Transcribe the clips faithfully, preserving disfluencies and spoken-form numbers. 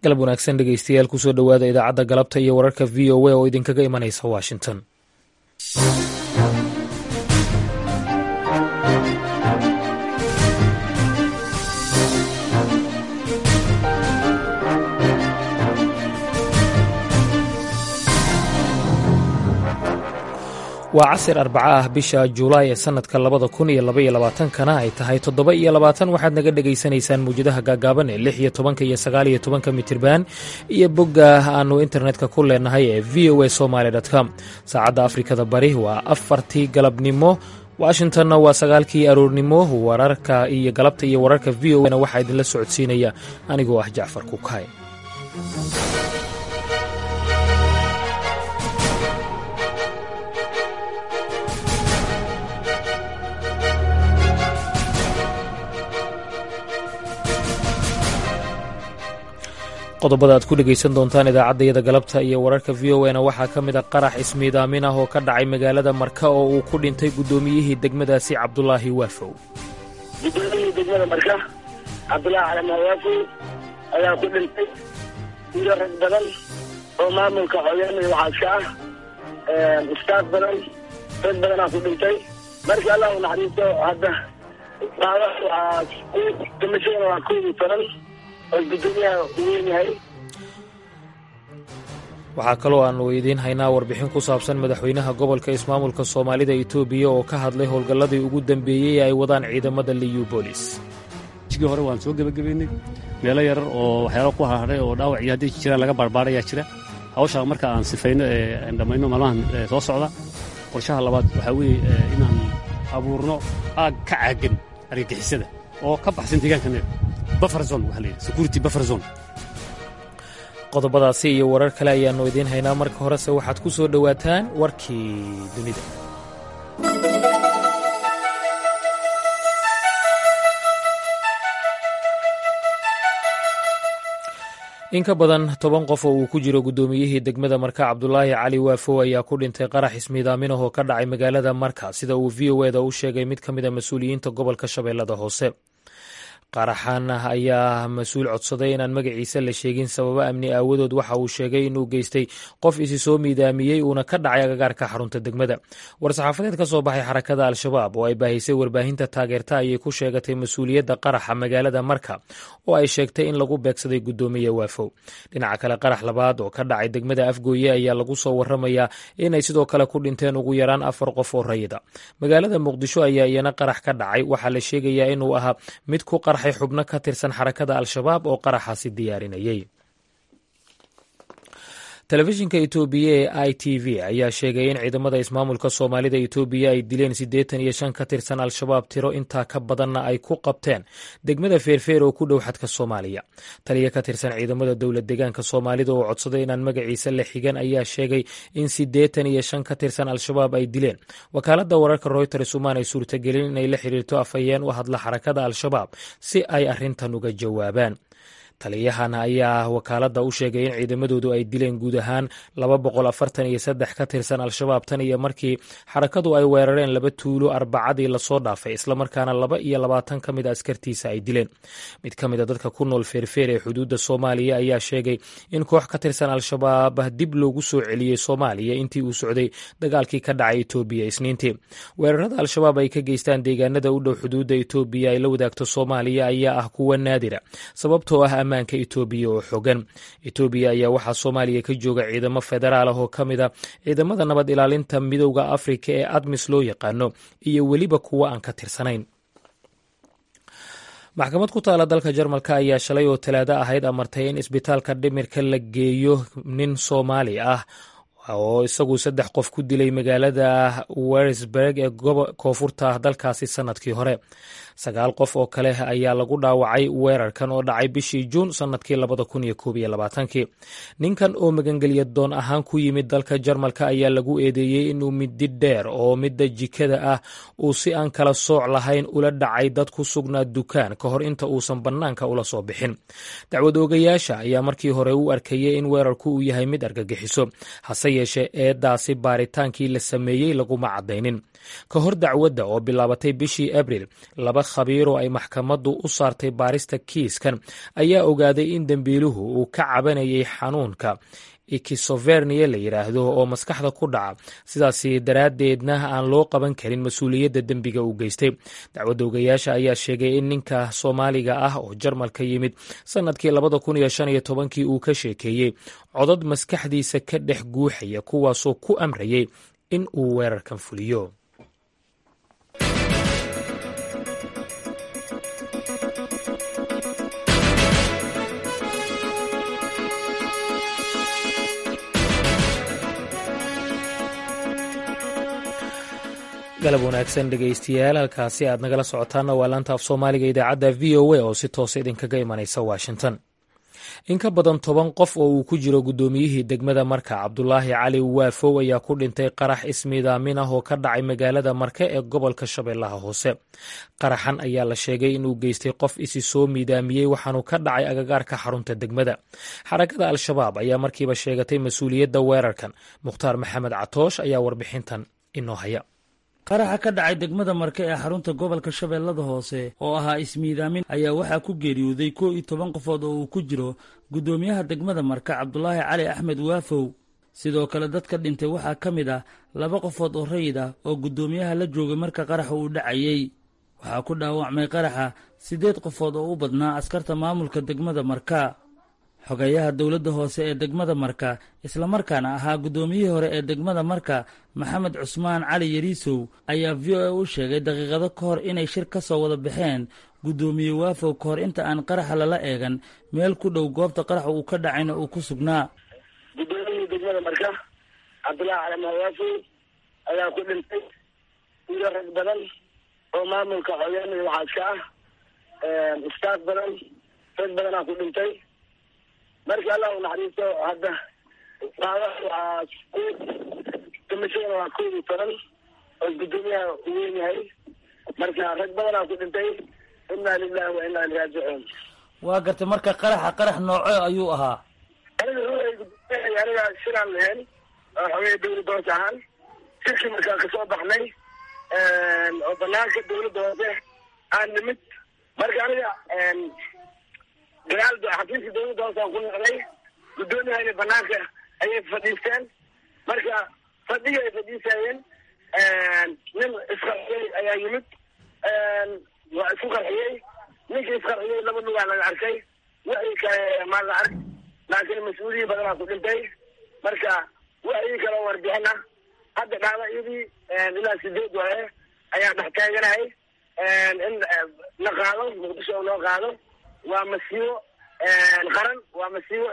galab wanaagsan dhegeystayaal kusoo dhowaada idaacadda galabta iyo wararka v o a oo idinkaga imanaysa washington. waa casir arbaca ah bisha julaay ee sannadka labada kun iyo labaiyo labaatankana ay tahay toddoba iyo labaatan waxaad naga dhegaysanaysaan mawjadaha gaagaaban ee lix iyo tobanka iyo sagaal iyo tobanka mitirban iyo bogga aannu internetka ku leenahay ee v o a somaly com. saacadda afrikada bari waa afartii galabnimo, washingtonna waa sagaalkii aroornimo. wararka iyo galabta iyo wararka v o na waxaa idinla socodsiinaya anigoo ah jacfar kukaay. qodobada aad ku dhegaysan doontaan idaacaddayada galabta iyo wararka v o na waxaa ka mid a qarax ismiidaamin ah oo ka dhacay magaalada marka oo uu ku dhintay guddoomiyihii degmadaasi cabdulaahi waafow. guddoomiyihii degmada marka cabdulaahi calamaa waafow ayaa ku dhintay iyo rag badan oo maamulka xogeena iyo waxaas ka ah ustaad badan rag badanaa ku dhintay. markii allah u naxariisto hadda damashadana waa koob iyo toban waxaa kaloo aannu idiin haynaa warbixin ku saabsan madaxweynaha gobolka ismaamulka soomaalida etoobiya oo ka hadlay howlgalladii ugu dambeeyey ee ay wadaan ciidamada liyubolis. jigii hore waan soo gebagabeynay meelo yarar oo waxyaalo ku harharay oo dhaawac iyo haddii jiraan laga baarbaarayaa jira. hawshaa marka aan sifayno ee aan dhammayno maalmahan soo socda. qorshaha labaad waxaa weeye inaan abuurno aag ka caagan argagixisada oo ka baxsan deegaankaneeda. qodobadaasi iyo warar kale ayaannu idiin haynaa. marka horese waxaad ku soo dhowaataan warkii dunida. in ka badan toban qof oo uu ku jiro guddoomiyihii degmada marka cabdulaahi cali waafow ayaa ku dhintay qarax ismiidaaminah oo ka dhacay magaalada marka, sida uu v o eda u sheegay mid ka mid a mas-uuliyiinta gobolka shabeellada hoose. qaraxan ayaa mas-uul codsaday inaan magaciisa la sheegin sababo amni aawadood. waxa uu sheegay inuu geystay qof isi soo miidaamiyey uuna ka dhacay agagaarka xarunta degmada. war-saxaafadeed ka soo baxay xarakada al-shabaab oo ay baahisay warbaahinta taageerta ayay ku sheegatay mas-uuliyadda qaraxa magaalada marka oo ay sheegtay in lagu beegsaday guddoomiye waafow. dhinaca kale qarax labaad oo ka dhacay degmada afgooye ayaa lagu soo waramayaa inay sidoo kale ku dhinteen ugu yaraan afar qof oo rayida. magaalada muqdisho ayaa iyana qarax ka dhacay. waxaa la sheegayaa inuu ahaa mid ku qarxay xubno ka tirsan xarakada al-shabaab oo qaraxaasi diyaarinayay. telefishinka etoobiya ee i t v ayaa sheegay in ciidamada ismaamulka soomaalida etoobiya ay dileen siddeetan iyo shan ka tirsan al-shabaab, tiro intaa ka badanna ay ku qabteen degmada feerfeer oo ku dhow xadka soomaaliya. taliya ka tirsan ciidamada dowlad deegaanka soomaalida oo codsaday inaan magaciisa la xigan ayaa sheegay in siddeetan iyo shan ka tirsan al-shabaab ay dileen. wakaaladda wararka royters umaanay suurtagelin inay la xiriirto afhayeen u hadla xarakada al-shabaab si ay arrintan uga jawaabaan. taliyahan ayaa wakaaladda u sheegay in ciidamadoodu ay dileen guud ahaan laba boqol afartan iyo saddex ka tirsan al-shabaab tan iyo markii xarakadu ay weerareen laba tuulo arbacadii lasoo dhaafay, islamarkaana laba iyo labaatan ka mid a askartiisa ay dileen. mid ka mid a dadka ku nool feerfeer ee xuduudda soomaaliya ayaa sheegay in koox ka tirsan al-shabaab dib loogu soo celiyey soomaaliya intii uu socday dagaalkii ka dhacay etoobiya isniintii. weerarada al-shabaab ay ka geystaan deegaanada u dhow xuduudda etoobiya ay la wadaagto soomaaliya ayaa ah kuwa naadira sababtoo ah ammaanka etoobiya oo xogan. etoobiya ayaa waxaa soomaaliya ka jooga ciidamo federaal ah oo ka mid a ciidamada nabad ilaalinta midowda afrika ee admis loo yaqaano iyo weliba kuwa aan ka tirsanayn. maxkamad ku taala dalka jarmalka ayaa shalay oo talaado ahayd amartay in isbitaalka dhimirka la geeyo nin soomaali ah oo isagu saddex qof ku dilay magaalada wersberg ee koonfurta dalkaasi sannadkii hore. sagaal qof oo kale ayaa lagu dhaawacay weerarkan oo dhacay bishii juun sannadkii labada kun iyo koob iyo labaatankii. ninkan oo magangelya doon ahaan ku yimid dalka jarmalka ayaa lagu eedeeyey inuu midi dheer oo midda jikada ah uu si aan kala sooc lahayn ula dhacay dad ku sugnaa dukaan ka hor inta uusan bannaanka ula soo bixin. dacwad oogayaasha ayaa markii hore u arkayay in weerarku uu yahay mid argagixiso, hase yeeshee eedaasi baaritaankii la sameeyey laguma caddaynin ka hor dacwadda oo bilaabatay bishii abriil laba khabiiroo ay maxkamaddu u saartay baarista kiiskan ayaa ogaaday in dembiiluhu uu ka cabanayay xanuunka ikisovernia la yidhaahdo oo maskaxda ku dhaca sidaasi daraaddeedna aan loo qaban karin mas-uuliyadda dembiga uu geystay dacwadda ogayaasha ayaa sheegay in ninka soomaaliga ah oo jarmalka yimid sannadkii labada kun iyo shan iyo tobankii uu ka sheekeeyey codad maskaxdiisa ka dhex guuxaya kuwaasoo ku amrayay in uu weerarkan fuliyo. galab wanaagsan dhegaystayaal, halkaasi aad nagala socotaana waa laanta af soomaaliga idaacadda v o a oo si toosa idinkaga imanaysa washington. in ka badan toban qof oo uu ku jiro guddoomiyihii degmada marka cabdulaahi cali waafow ayaa ku dhintay qarax ismiidaamin ah oo ka dhacay magaalada marke ee gobolka shabeellaha hoose. qaraxan ayaa la sheegay inuu geystay qof isi soo miidaamiyey waxaanu ka dhacay agagaarka xarunta degmada. xarakada al-shabaab ayaa markiiba sheegatay mas-uuliyadda weerarkan. mukhtaar maxamed catoosh ayaa warbixintan inoo haya. qaraxa ka dhacay degmada marke ee xarunta gobolka shabeellada hoose oo ahaa ismiidaamin ayaa waxaa ku geeriyooday kow iyo toban qofood oo uu ku jiro guddoomiyaha degmada marke cabdulaahi cali axmed waafow. sidoo kale dadka dhintay waxaa ka mid ah laba qofood oo rayid ah oo guddoomiyaha la joogay marka qaraxa uu dhacayey. waxaa ku dhaawacmay qaraxa siddeed qofood oo u badnaa askarta maamulka degmada marka. xogayaha dowladda hoose ee degmada marka islamarkaana ahaa guddoomiyihii hore ee degmada marka maxamed cusmaan cali yariisow ayaa v o a u sheegay daqiiqado ka hor inay shir ka soo wada baxeen guddoomiye waafow ka hor inta aan qaraxa lala eegan meel ku dhow goobta qaraxa uu ka dhacayna uu ku sugnaa. guddoomiyihii degmada marka cabdulaahi cali waafow ayaa ku dhintay iyo rag badan oo maamulka xogeynaya waxaa iska ah ustaad badan rag badanaa ku dhintay. marka allah u naxariisto hadda waa kamishadana waa kow iyo toban oo guddoomiyaha u weyn yahay. marka rag badanaa ku dhintay. inaa lilahi wa inaa ilaihi raajicuun. waa gartay marka qaraxa qarax nooco ayuu ahaa? aniga guddoomiyaha aniga shiraan lahayn oo xogeya dawladda hoose ahaan shirkii markaa kasoo baxnay oo banaanka dawladda hoose aan nimid. marka aniga dagaal xafiiska dawladda hoosaan ku noqday. guddoomiyahayna banaanka ayay fadhiisteen. marka fadhiga ay fadhiisayeen nin isqarxiyey ayaa yimid. waa isku qarxiyey. ninkii isqarxiyey laba lugaa laga arkay. wixii kale maa la ark laakiin mas-uuliyiin badanaa ku dhintay. marka wixii kale warbixin ah hadda dhacdayadii ilaa sideed waaye ayaa dhex taaganahay in la qaado muqdisho oo loo qaado. waa masiibo qaran, waa masiibo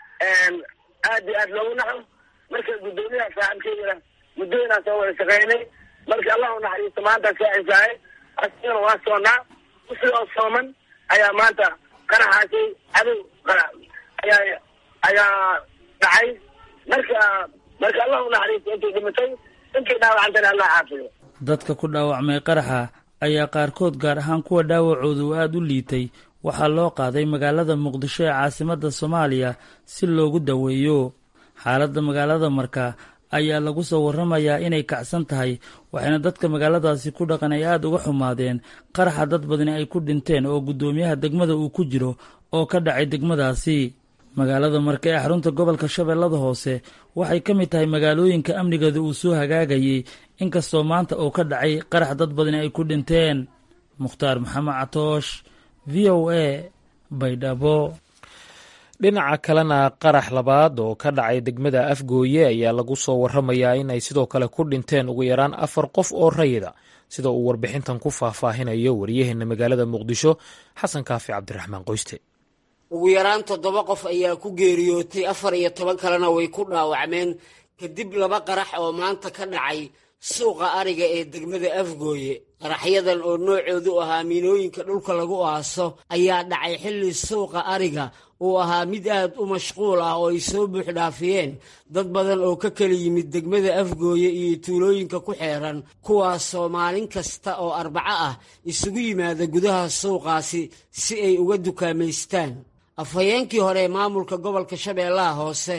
aad iyo aad loogu naxo. marka guddoomiyaha saaxibkeydana muddooyinaa soo wada shaqeynay. marka allah u naxariisto maanta saacisahay asigana waa soonaa. usigoo sooman ayaa maanta qaraxaasi cadow ayaa ayaa dhacay. marka marka allah u naxariisto intay dhimatay, intay dhaawacantana allah caafiyo. dadka ku dhaawacmay qaraxa ayaa qaarkood gaar ahaan kuwa dhaawacooda uu aada u liitay waxaa loo qaaday magaalada muqdisho ee caasimadda soomaaliya si loogu daweeyo. xaaladda magaalada marka ayaa lagu soo warramayaa inay kacsan tahay, waxayna dadka magaaladaasi ku dhaqan ay aada uga xumaadeen qaraxa dad badani ay ku dhinteen oo guddoomiyaha degmada uu ku jiro oo ka dhacay degmadaasi. magaalada marka ee xarunta gobolka shabeellada hoose waxay ka mid tahay magaalooyinka amnigeeda uu soo hagaagayey, inkastoo maanta oo ka dhacay qarax dad badani ay ku dhinteen. mukhtaar maxamed catoosh, v o a baydhabo. dhinaca kalena qarax labaad oo ka dhacay degmada afgooye ayaa lagu soo warramayaa in ay sidoo kale ku dhinteen ugu yaraan afar qof oo rayida, sida uu warbixintan ku faahfaahinayo wariyaheena magaalada muqdisho xasan kaafi cabdiraxmaan qoyste. ugu yaraan toddoba qof ayaa ku geeriyootay, afar iyo toban kalena way ku dhaawacmeen kadib laba qarax oo maanta ka dhacay suuqa ariga ee degmada afgooye. qaraxyadan oo noocoodu ahaa miinooyinka dhulka lagu aaso ayaa dhacay xilli suuqa ariga uu ahaa mid aad u mashquul ah oo ay soo buuxdhaafiyeen dad badan oo ka kala yimid degmada afgooye iyo tuulooyinka ku xeeran, kuwaasoo maalin kasta oo arbaco ah isugu yimaada gudaha suuqaasi si ay uga dukaamaystaan. afhayeenkii hore ee maamulka gobolka shabeellaha hoose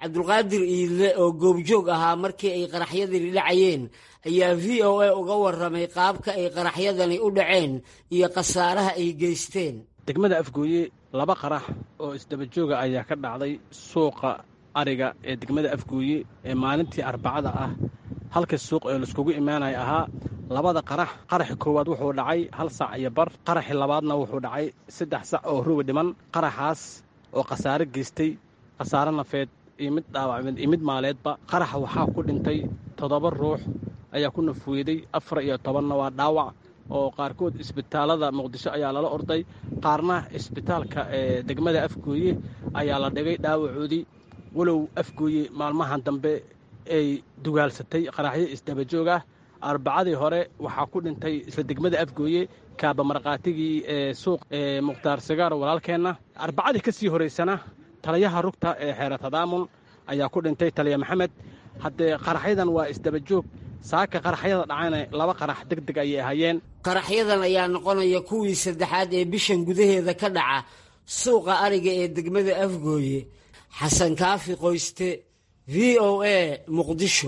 cabdulqaadir iidle oo goobjoog ahaa markii ay qaraxyadani dhacayeen ayaa v o a uga warramay qaabka ay qaraxyadani u dhaceen iyo khasaaraha ay geysteen. degmada afgooye laba qarax oo isdaba jooga ayaa ka dhacday suuqa ariga ee degmada afgooye ee maalintii arbacada ah. halka suuq ee laiskugu imaanaya ahaa labada qarax. qaraxi koowaad wuxuu dhacay hal sac iyo bar, qaraxi labaadna wuxuu dhacay saddex sac oo ruwi dhiman. qaraxaas oo khasaare geystay, khasaare nafeed iyo mid dhaawacmeed iyo mid maaleedba. qaraxa waxaa ku dhintay toddoba ruux ayaa ku nafweeday, afar iyo tobanna waa dhaawac oo qaarkood isbitaalada muqdisho ayaa lala orday, qaarna isbitaalka ee degmada afgooye ayaa la dhigay dhaawacoodii. walow afgooye maalmahan dambe ay dugaalsatay qaraxyo isdabajoog ah. arbacadii hore waxaa ku dhintay isla degmada afgooye kaaba marqaatigii ee suuq ee mukhtaar sagaar walaalkeenna. arbacadii ka sii horaysana taliyaha rugta ee xeera tadaamun ayaa ku dhintay, taliya maxamed. haddee qaraxyadan waa isdabajoog. saaka qaraxyada dhacayna laba qarax deg deg ayay ahaayeen. qaraxyadan ayaa noqonaya kuwii saddexaad ee bishan gudaheeda ka dhaca suuqa ariga ee degmada afgooye. xasan kaafi qoyste, v o a muqdisho.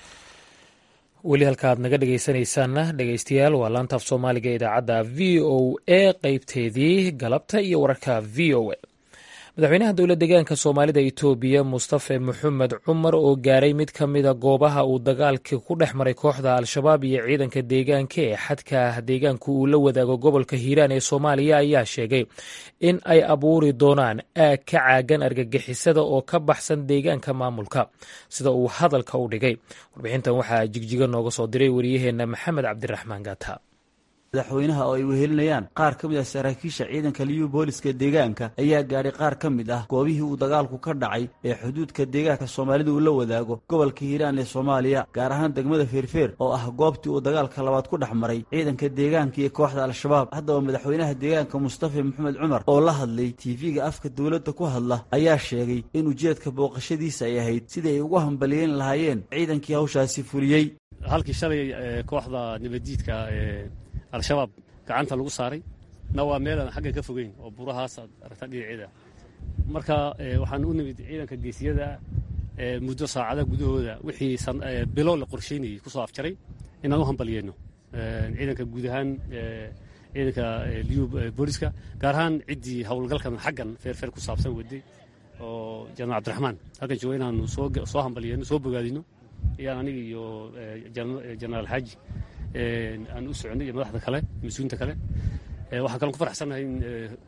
weli halkaaad naga dhegaysanaysaanna dhegaystayaal waa laantaaf soomaaliga ee idaacadda v o a qeybteedii galabta iyo wararka v o a. madaxweynaha dowlad deegaanka soomaalida itoobiya mustafe maxamed cumar oo gaaray mid ka mida goobaha uu dagaalkii ku dhex maray kooxda al-shabaab iyo ciidanka deegaanka ee xadka deegaanku uu la wadaago gobolka hiiraan ee soomaaliya ayaa sheegay in ay abuuri doonaan aag ka caagan argagixisada oo ka baxsan deegaanka maamulka, sida uu hadalka u dhigay. warbixintan waxaa jigjiga nooga soo diray wariyaheenna maxamed cabdiraxmaan gaata. madaxweynaha oo ay wehelinayaan qaar ka mid ah saraakiisha ciidanka liyu booliska deegaanka ayaa gaadhay qaar ka mid ah goobihii uu dagaalku ka dhacay ee xuduudka deegaanka soomaalida uu la wadaago gobolka hiiraan ee soomaaliya, gaar ahaan degmada feerfeer oo ah goobtii uu dagaalka labaad ku dhex maray ciidanka deegaanka iyo kooxda al-shabaab. haddaba madaxweynaha deegaanka mustafe maxamed cumar oo la hadlay tiifiga afka dowladda ku hadla ayaa sheegay in ujeedka booqashadiisa ay ahayd sidii ay ugu hambaliyeyn lahaayeen ciidankii hawshaasi fuliyey. halkii shalay kooxda nabadiidka al-shabaab gacanta lagu saaray na waa meel aan xagga ka fogeyn oo burahaas aad aragtaa dhinaceeda. marka waxaan u nimid ciidanka geesiyada muddo saacada gudahooda wixii bilo la qorsheynayay kusoo afjaray inaan u hambaliyeyno ciidanka guud ahaan ciidanka liyu booliska, gaar ahaan ciddii howlgalkan xaggan feerfeer ku saabsan waday oo janaal cabdiraxmaan halkan jooga inaanu soo hambaliyeyno, soo bogaadino. iyaan aniga iyo janaal xaaji aan u soconay iyo madaxda kale, mas-uuliinta kale. waxaan kalon ku faraxsannahay in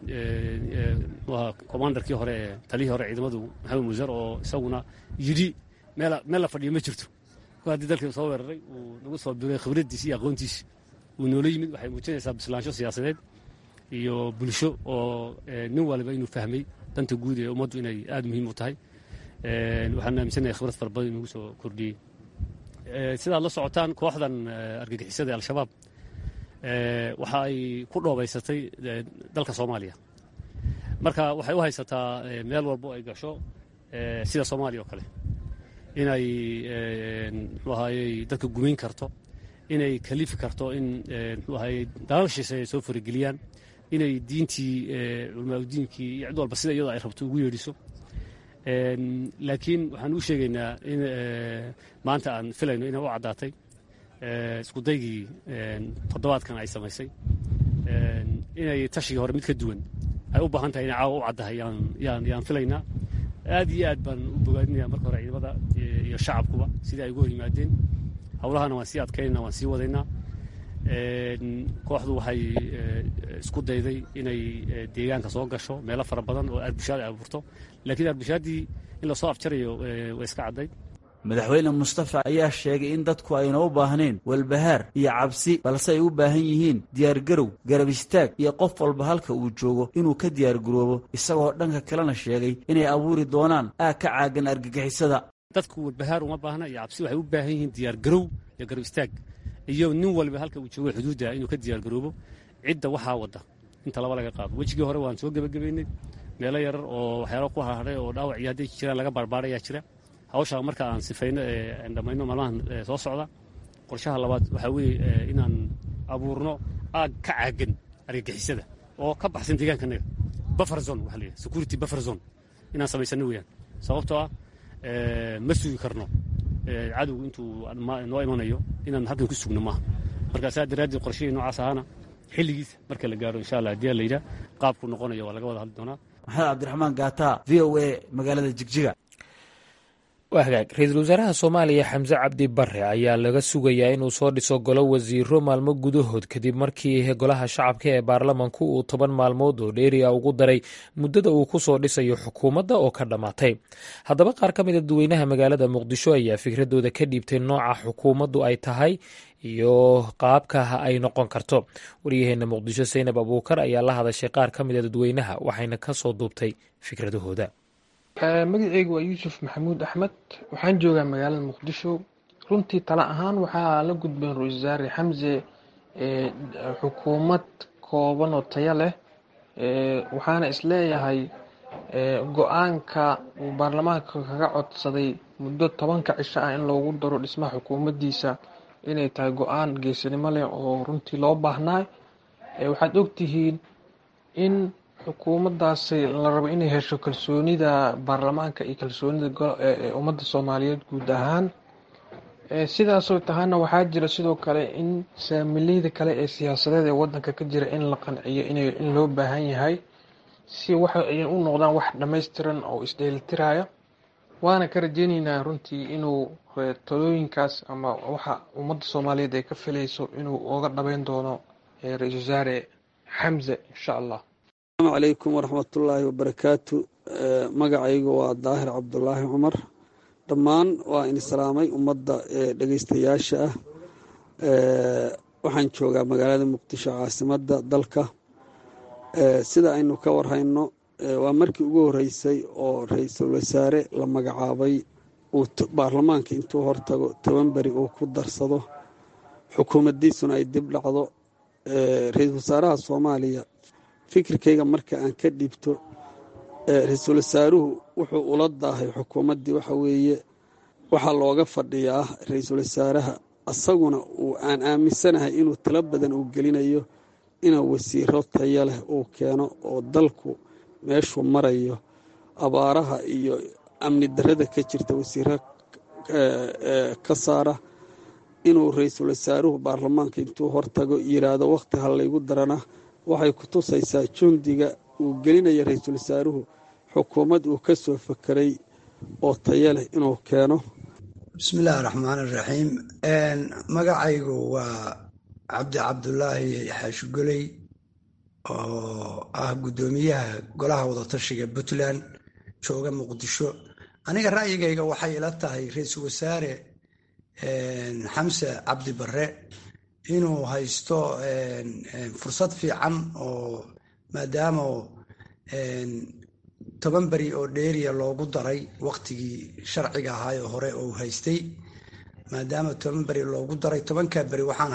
commandarkii hore ee taliyihii hore ciidamadu maxamed muusar oo isaguna yidhi meel la fadhiyo ma jirto. haddii dalkii soo weeraray uu nagu soo biray khibraddiisi iyo aqoontiisi uu noola yimid, waxay muujinaysaa bislaansho siyaasadeed iyo bulsho oo nin waliba inuu fahmay danta guud ee ummaddu inay aad muhiim u tahay. waxaan aaminsanahay khibrad fara badan inugu soo kordhiyey. sidaad la socotaan kooxdan argagixisada al-shabaab waxa ay ku dhoobaysatay dalka soomaaliya. marka waxay u haysataa meel walbo ay gasho sida soomaaliya oo kale inay muxuu ahayey dadka gumayn karto, inay kalifi karto in muxuu ahayey dalal shisheeye ay soo farageliyaan, inay diintii culamaauddiinkii iyo cid walba sida iyadoo ay rabto ugu yeedhiso. laakiin waxaan u sheegaynaa in maanta aan filayno inay u caddaatay iskudaygii toddobaadkan ay samaysay inay tashigii hore mid ka duwan ay u baahan tahay inay caawa u caddahay yaan filaynaa. aad iyo aad baan u bogaadinaya marka hore ciidamada iyo shacabkuba sidai ay ugu hor yimaadeen. howlahana waan sii adkaynana, waan sii wadaynaa. kooxdu waxay isku dayday inay deegaanka soo gasho meelo fara badan oo arbushaad ay abuurto, laakiin arbushaadii in lasoo afjarayo way iska caddayd. madaxweyne mustafa ayaa sheegay in dadku ayna u baahnayn walbahaar iyo cabsi, balse ay u baahan yihiin diyaargarow, garab istaag iyo qof walba halka uu joogo inuu ka diyaargaroobo, isagoo dhanka kalena sheegay inay abuuri doonaan aag ka caagan argagixisada. dadku walbahaar uma baahna iyo cabsi, waxay u baahan yihiin diyaargarow iyo garab istaag, iyo nin walba halka uu joogo xuduudda inuu ka diyaargaroobo. cidda waxaa wadda inta laba laga qaado. wejigii hore waan soo gebagabaynay, meelo yarar oo waxyaalo ku harharay oo dhaawac iyo hadday jiraan laga barbaarayaa jira. hawshaa marka aan sifayno ee aan dhammayno maalmahan soo socda, qorshaha labaad waxaa weeye inaan abuurno aag ka caagan argagixisada oo ka baxsan deegaankanaga. buffer zone waxa la yidhaha security buffer zone inaan samaysano weeyaan. sababtoo ah ma sugi karno cadowgu intuu noo imanayo inaan halkan ku sugno maaha marka saa daraaddeed qorshihii noocaas ahaana xilligiisa marka la gaaro insha allah haddii la yidhaah qaabku noqonayo waa laga wada hadli doonaa maxamed cabdiraxmaan gaata v o a magaalada jigjiga waa hagaag ra-iisul wasaaraha soomaaliya xamse cabdi bare ayaa laga sugayaa inuu soo dhiso golo wasiiro maalmo gudahood kadib markii golaha shacabka ee baarlamanku uu toban maalmood oo dheeriya ugu daray muddada uu ku soo dhisayo xukuumadda oo ka dhammaatay haddaba qaar ka mida dadweynaha magaalada muqdisho ayaa fikradooda ka dhiibtay nooca xukuumaddu ay tahay iyo qaabkaha ay noqon karto waryaheena muqdisho saynab abuukar ayaa la hadashay qaar ka mida dadweynaha waxayna ka soo duubtay fikradahooda. magaceygu waa yuusuf maxamuud axmed waxaan joogaa magaalada muqdisho. runtii tala ahaan waxaa la gudbeen ra-iisul wasaare xamse xukuumad kooban oo tayo leh waxaana isleeyahay go-aanka uu baarlamaanka kaga codsaday muddo tobanka cisho ah in loogu daro dhismaha xukuumaddiisa inay tahay go-aan geesinimo leh oo runtii loo baahnaa. waxaad ogtihiin in xukuumaddaasi la rabo inay hesho kalsoonida baarlamaanka iyo kalsoonida ummadda soomaaliyeed guud ahaan. sidaasoo tahana waxaa jira sidoo kale in saamileyda kale ee siyaasadeed ee wadanka ka jira in la qanciyo in loo baahan yahay si waxa ay u noqdaan wax dhammaystiran oo isdheelitiraya. waana ka rajeyneynaa runtii inuu talooyinkaas ama waxa ummadda soomaaliyeed ay ka filayso inuu oga dhabeyn doono ra-iisul wasaare xamse insha allah. asalaamu calaykum waraxmatullaahi wabarakaatu. magacaygu waa daahir cabdulaahi cumar. dhammaan waa in salaamay ummadda dhegeystayaasha ah. waxaan joogaa magaalada muqdisho caasimadda dalka. sida aynu ka warhayno waa markii ugu horeysay oo ra-iisul wasaare la magacaabay uu baarlamaanka intuu hortago toban beri uu ku darsado xukuumaddiisuna ay dib dhacdo. ra-iisul wasaaraha soomaaliya fikirkayga marka aan ka dhibto ra-iisul wasaaruhu wuxuu ula daahay xukuumaddii waxa weeye waxaa looga fadhiyaa ra-iisul wasaaraha asaguna uu aan aaminsanahay inuu talo badan uu gelinayo inuu wasiiro tayo leh uu keeno oo dalku meeshuu marayo abaaraha iyo amni darrada ka jirta wasiiro ka saara. inuu ra-iisul wasaaruhu baarlamaanka intuu hortago yidhaahdo wakhti ha laygu darana waxay ku tusaysaa jundiga uu gelinaya ra-iisul wasaaruhu xukuumad uu ka soo fakeray oo tayo leh inuu keeno. bismillaahi raxmaan iraxiim. magacaygu waa cabdi cabdulaahi xaashugoley oo ah guddoomiyaha golaha wadatashiga puntland jooga muqdisho. aniga ra'yigayga waxay ila tahay ra-iisul wasaare xamse cabdi bare inuu haysto fursad fiican oo maadaama toban beri oo dheeriya loogu daray waqtigii sharciga ahaay oo hore uu haystay. maadaama toban beri loogu daray tobankaa beri waxaan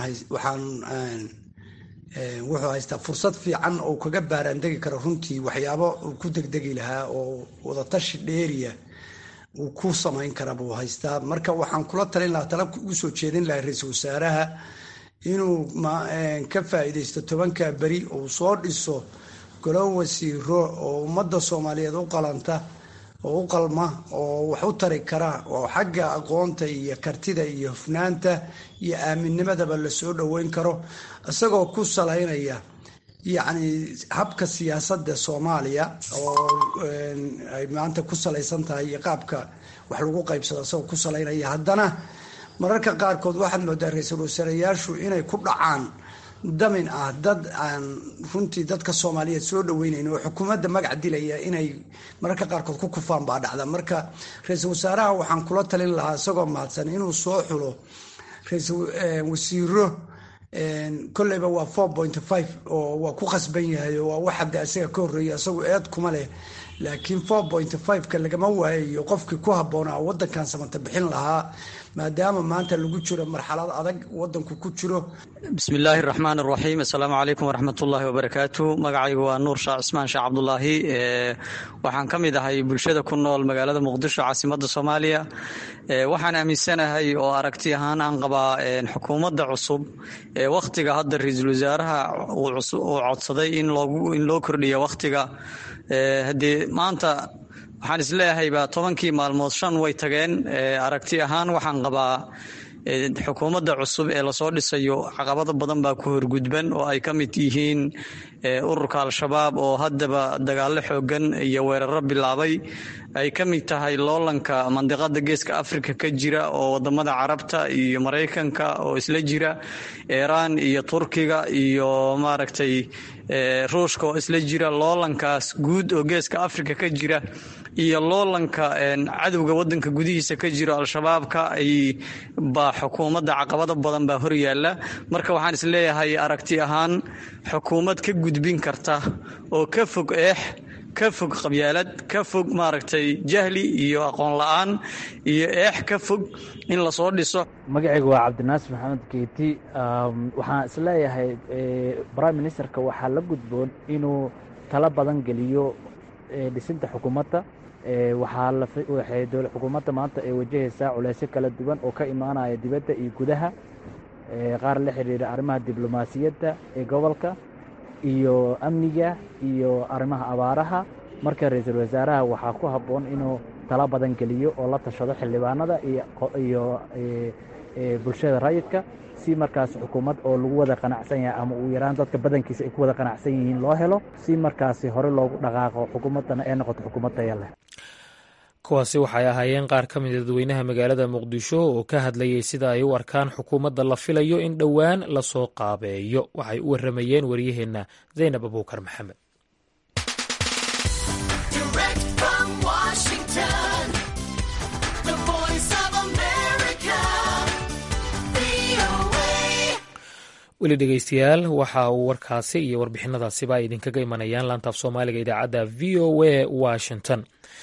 wuxuu haystaa fursad fiican oo kaga baaraandegi karo runtii waxyaabo uu ku degdegi lahaa oo wadatashi dheeriya uu ku samayn kara buu haystaa. marka waxaan kula talin lahaa tala ugu soo jeedin lahaa ra-iisul wasaaraha inuu ka faa'iidaysto tobankaa beri uu soo dhiso golo wasiiro oo ummadda soomaaliyeed u qalanta oo u qalma oo wax u tari kara oo xagga aqoonta iyo kartida iyo hufnaanta iyo aaminnimadaba lasoo dhoweyn karo isagoo ku salaynaya yacni habka siyaasadda soomaaliya oo ay maanta ku salaysan tahay iyo qaabka wax lagu qaybsado isagoo ku salaynaya. haddana mararka qaarkood waxaad moodaa ra-iisul wasaareyaashu inay ku dhacaan damin ah dad aan runtii dadka soomaaliyeed soo dhoweynayn oo xukuumadda magac dilaya inay mararka qaarkood ku kufaan baa dhacda. marka ra-iisul wasaaraha waxaan kula talin lahaa isagoo mahadsan inuu soo xulo ra-iisul wasiiro kolleyba waa four point five oo waa ku khasban yahay oo waa wax hadda isaga ka horreeya isagoo eed kuma leh laakiin four point five ka lagama waayayo qofkii ku habboonaa waddankan samata bixin lahaa maadaama maanta lagu jiro marxalad adag waddanku ku jiro. bismillaahi raxmaan iraxiim. assalaamu calaykum waraxmatullaahi wabarakaatu. magacaygu waa nuur shaac cismaan sheekh cabdulaahi. waxaan ka mid ahay bulshada ku nool magaalada muqdisho caasimadda soomaaliya. waxaan aaminsanahay oo aragti ahaan aan qabaa xukuumadda cusub ee wakhtiga hadda ra-iisul wasaaraha uu codsaday in loo kordhiyo wakhtiga. haddii maanta waxaan isleeyahayba tobankii maalmood shan way tageen aragti ahaan waxaan qabaa xukuumadda cusub ee lasoo dhisayo caqabado badan baa ku horgudban oo ay ka mid yihiin ururka al-shabaab oo haddaba dagaallo xoogan iyo weeraro bilaabay ay ka mid tahay loolanka mandiqada geeska afrika ka jira oo wadamada carabta iyo maraykanka oo isla jira iiraan iyo turkiga iyo maaragtay ruushka oo isla jira loolankaas guud oo geeska afrika ka jira iyo loolanka cadowga wadanka gudihiisa ka jiro al-shabaabka ay baa xukuumadda caqabado badan baa hor yaalla marka waxaan isleeyahay aragti ahaan xukuumad ka gudbin karta oo ka fog eex ka fog qabyaalad ka fog maaragtay jahli iyo aqoon la-aan iyo eex ka fog in lasoo dhiso. magacaygu waa cabdinaasir maxamed keeti. waxaan isleeyahay prime ministerka waxaa la gudboon inuu talo badan geliyo dhisinta xukuumadda. waxay xukuumadda maanta ay wajahaysaa culeysyo kala duwan oo ka imaanaya dibadda iyo gudaha, qaar la xiriira arrimaha diblomaasiyadda ee gobolka iyo amniga iyo arrimaha abaaraha. marka ra-iisul wasaaraha waxaa ku habboon inuu talo badan geliyo oo la tashado xildhibaanada iyo bulshada rayidka si markaas xukuumad oo lagu wada qanacsan yahay ama uu yaraan dadka badankiisa ay ku wada qanacsan yihiin loo helo si markaasi hore loogu dhaqaaqo xukuumaddana ay noqoto xukuumad taya leh. kuwaasi waxay ahaayeen qaar ka mid dadweynaha magaalada muqdisho oo ka hadlayay sida ay u arkaan xukuumadda la filayo in dhowaan lasoo qaabeeyo. waxay u waramayeen waryaheenna zaynab abuukar maxamed. weli dhegeystayaal waxa uu warkaasi iyo warbixinadaasiba ay idinkaga imanayaan laantaaf soomaaliga idaacadda v o a washington.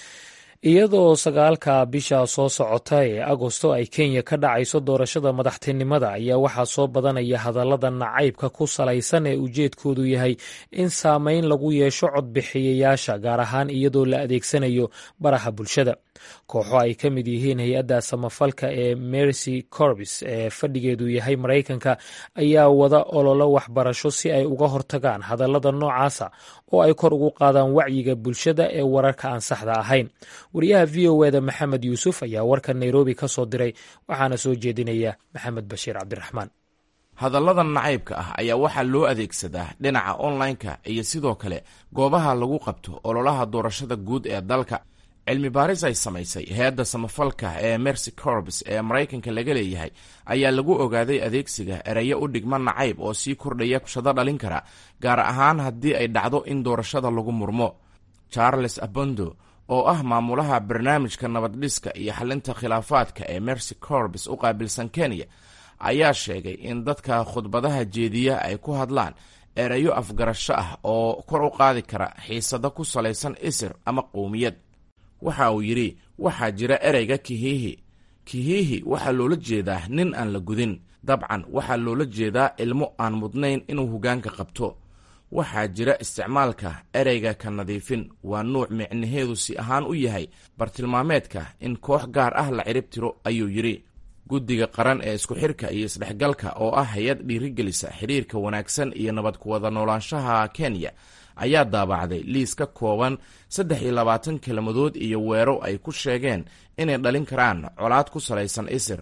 iyadoo sagaalka bisha soo socota ee agosto ay kenya ka dhacayso doorashada madaxtinimada ayaa waxaa soo badanaya hadallada nacaybka ku salaysan ee ujeedkoodu yahay in saameyn lagu yeesho codbixiyayaasha, gaar ahaan iyadoo la adeegsanayo baraha bulshada. kooxo ay ka mid yihiin hay-adda samafalka ee Mercy Corps ee fadhigeedu yahay Maraykanka ayaa wada ololo waxbarasho si ay uga hortagaan hadallada noocaasa oo ay kor ugu qaadaan wacyiga bulshada ee wararka aan saxda ahayn. wariyaha v o eda maxamed yuusuf ayaa warka Nairobi ka soo diray, waxaana soo jeedinaya maxamed bashiir cabdiraxmaan. hadalladan nacaybka ah ayaa waxaa loo adeegsadaa dhinaca online-ka iyo sidoo kale goobaha lagu qabto ololaha doorashada guud ee dalka. cilmi baaris ay samaysay hay-adda samafalka ee Mercy Corps ee Maraykanka laga leeyahay ayaa lagu ogaaday adeegsiga erayo u dhigma nacayb oo sii kordhaya shado dhalin kara, gaar ahaan haddii ay dhacdo in doorashada lagu murmo. Charles Abondo oo ah maamulaha barnaamijka nabaddhiska iyo xalinta khilaafaadka ee Mercy Corps u qaabilsan Kenya ayaa sheegay in dadka khudbadaha jeediya ay ku hadlaan erayo afgarasho ah oo kor u qaadi kara xiisado ku salaysan isir ama qowmiyad. waxa uu yidhi waxaa jira ereyga kihiihi. kihiihi waxaa loola jeedaa nin aan la gudin. dabcan waxaa loola jeedaa ilmo aan mudnayn inuu hoggaanka qabto. waxaa jira isticmaalka ereyga ka nadiifin. waa nuuc micnaheedu si ahaan u yahay bartilmaameedka in koox gaar ah la cirib tiro, ayuu yidhi. guddiga qaran ee isku xirka iyo isdhexgalka oo ah hay-ad dhiirigelisa xidhiirka wanaagsan iyo nabad ku wada noolaanshaha Kenya ayaa daabacday liis ka kooban saddex iyo labaatan kelmadood iyo weero ay ku sheegeen inay dhalin karaan colaad ku salaysan isir.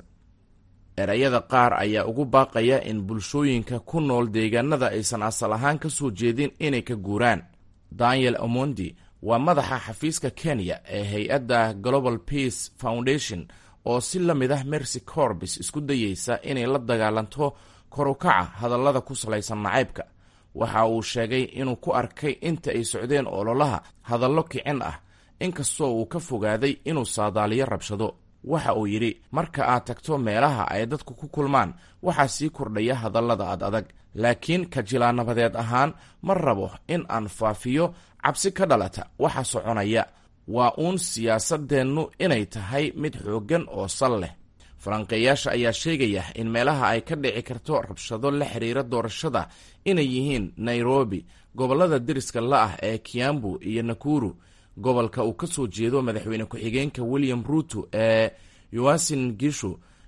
erayada qaar ayaa ugu baaqaya in bulshooyinka ku nool deegaanada aysan asal ahaan ka soo jeedin inay ka guuraan. Daniel Omondi waa madaxa xafiiska Kenya ee hay-adda Global Peace Foundation oo si la mid ah Mercy Corps isku dayeysa inay la dagaalanto kor u kaca hadallada ku salaysan nacaybka. waxa uu sheegay inuu ku arkay inta ay socdeen ololaha hadallo kicin ah, inkastoo uu ka fogaaday inuu saadaaliyo rabshado. waxa uu yidhi marka aad tagto meelaha ay dadku ku kulmaan waxaa sii kordhaya hadallada ad adag, laakiin ka jilaanabadeed ahaan ma rabo in aan faafiyo cabsi ka dhalata waxa soconaya. waa uun siyaasadeennu inay tahay mid xooggan oo sal leh. falanqeeyaasha ayaa sheegaya in meelaha ay ka dhici karto rabshado la xiriira doorashada inay yihiin Nairobi, gobollada deriska la-ah ee Kiambu iyo Nakuru, gobolka uu ka soo jeedo madaxweyne ku-xigeenka William Ruto ee Uasin Gishu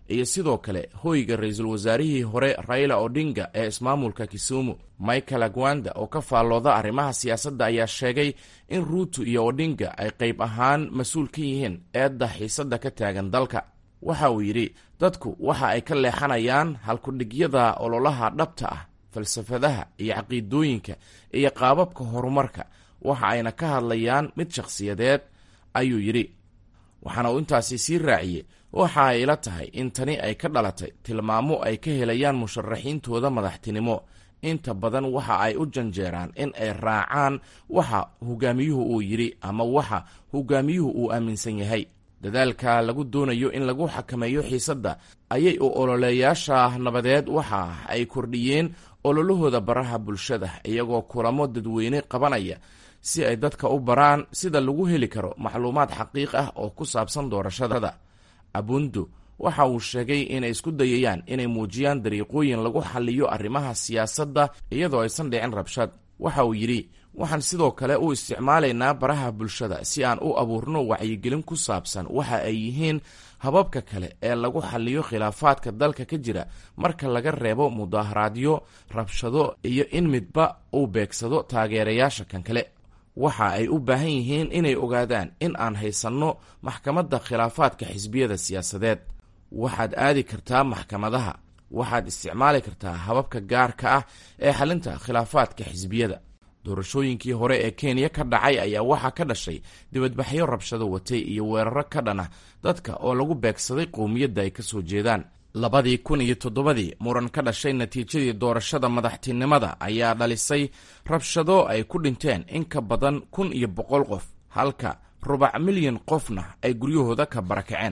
iyo sidoo kale hoyga ra-iisul wasaarihii hore Raila Odinga ee ismaamulka Kisumu. Michael Agwanda oo ka faallooda arrimaha siyaasadda ayaa sheegay in Ruto iyo Odinga ay qayb ahaan mas-uul ka yihiin eedda xiisadda ka taagan dalka. Waxa uu yidhi dadku waxa ay ka leexanayaan halkudhigyada ololaha dhabta ah, falsafadaha iyo caqiidooyinka iyo qaababka horumarka, waxa ayna ka hadlayaan mid shakhsiyadeed, ayuu yidhi. waxaana uu intaasi sii raaciyey waxa ay la tahay in tani ay ka dhalatay tilmaamo ay ka helayaan musharaxiintooda madaxtinimo. inta badan waxa ay u janjeeraan in ay raacaan waxa hogaamiyuhu uu yidhi ama waxa hogaamiyuhu uu aaminsan yahay. dadaalka lagu doonayo in lagu xakameeyo xiisadda ayay u ololeeyaasha nabadeed waxa ay kordhiyeen ololahooda baraha bulshada, iyagoo kulamo dadweyne qabanaya si ay dadka u baraan sida lagu heli karo macluumaad xaqiiq ah oo ku saabsan doorashada. Abundu waxa uu sheegay inay isku dayayaan inay muujiyaan dariiqooyin lagu xalliyo arrimaha siyaasadda iyadoo aysan dhicin rabshad. waxa uu yidhi waxaan sidoo kale u isticmaalaynaa baraha bulshada si aan u abuurno wacyigelin ku saabsan waxa ay yihiin hababka kale ee lagu xalliyo khilaafaadka dalka ka jira marka laga reebo mudaharaadyo, rabshado iyo in midba uu beegsado taageerayaasha kan kale. waxa ay u baahan yihiin inay ogaadaan in aan haysanno maxkamadda khilaafaadka xisbiyada siyaasadeed. waxaad aadi kartaa maxkamadaha, waxaad isticmaali kartaa hababka gaarka ah ee xalinta khilaafaadka xisbiyada. doorashooyinkii hore ee Kenya ka dhacay ayaa waxaa ka dhashay dibadbaxyo rabshado watay iyo weeraro ka dhana dadka oo lagu beegsaday qowmiyadda ay ka soo jeedaan. labadii kun iyo toddobadii muran ka dhashay natiijadii doorashada madaxtinimada ayaa dhalisay rabshado ay ku dhinteen in ka badan kun iyo boqol qof, halka rubac milyan qofna ay guryahooda ka barakaceen.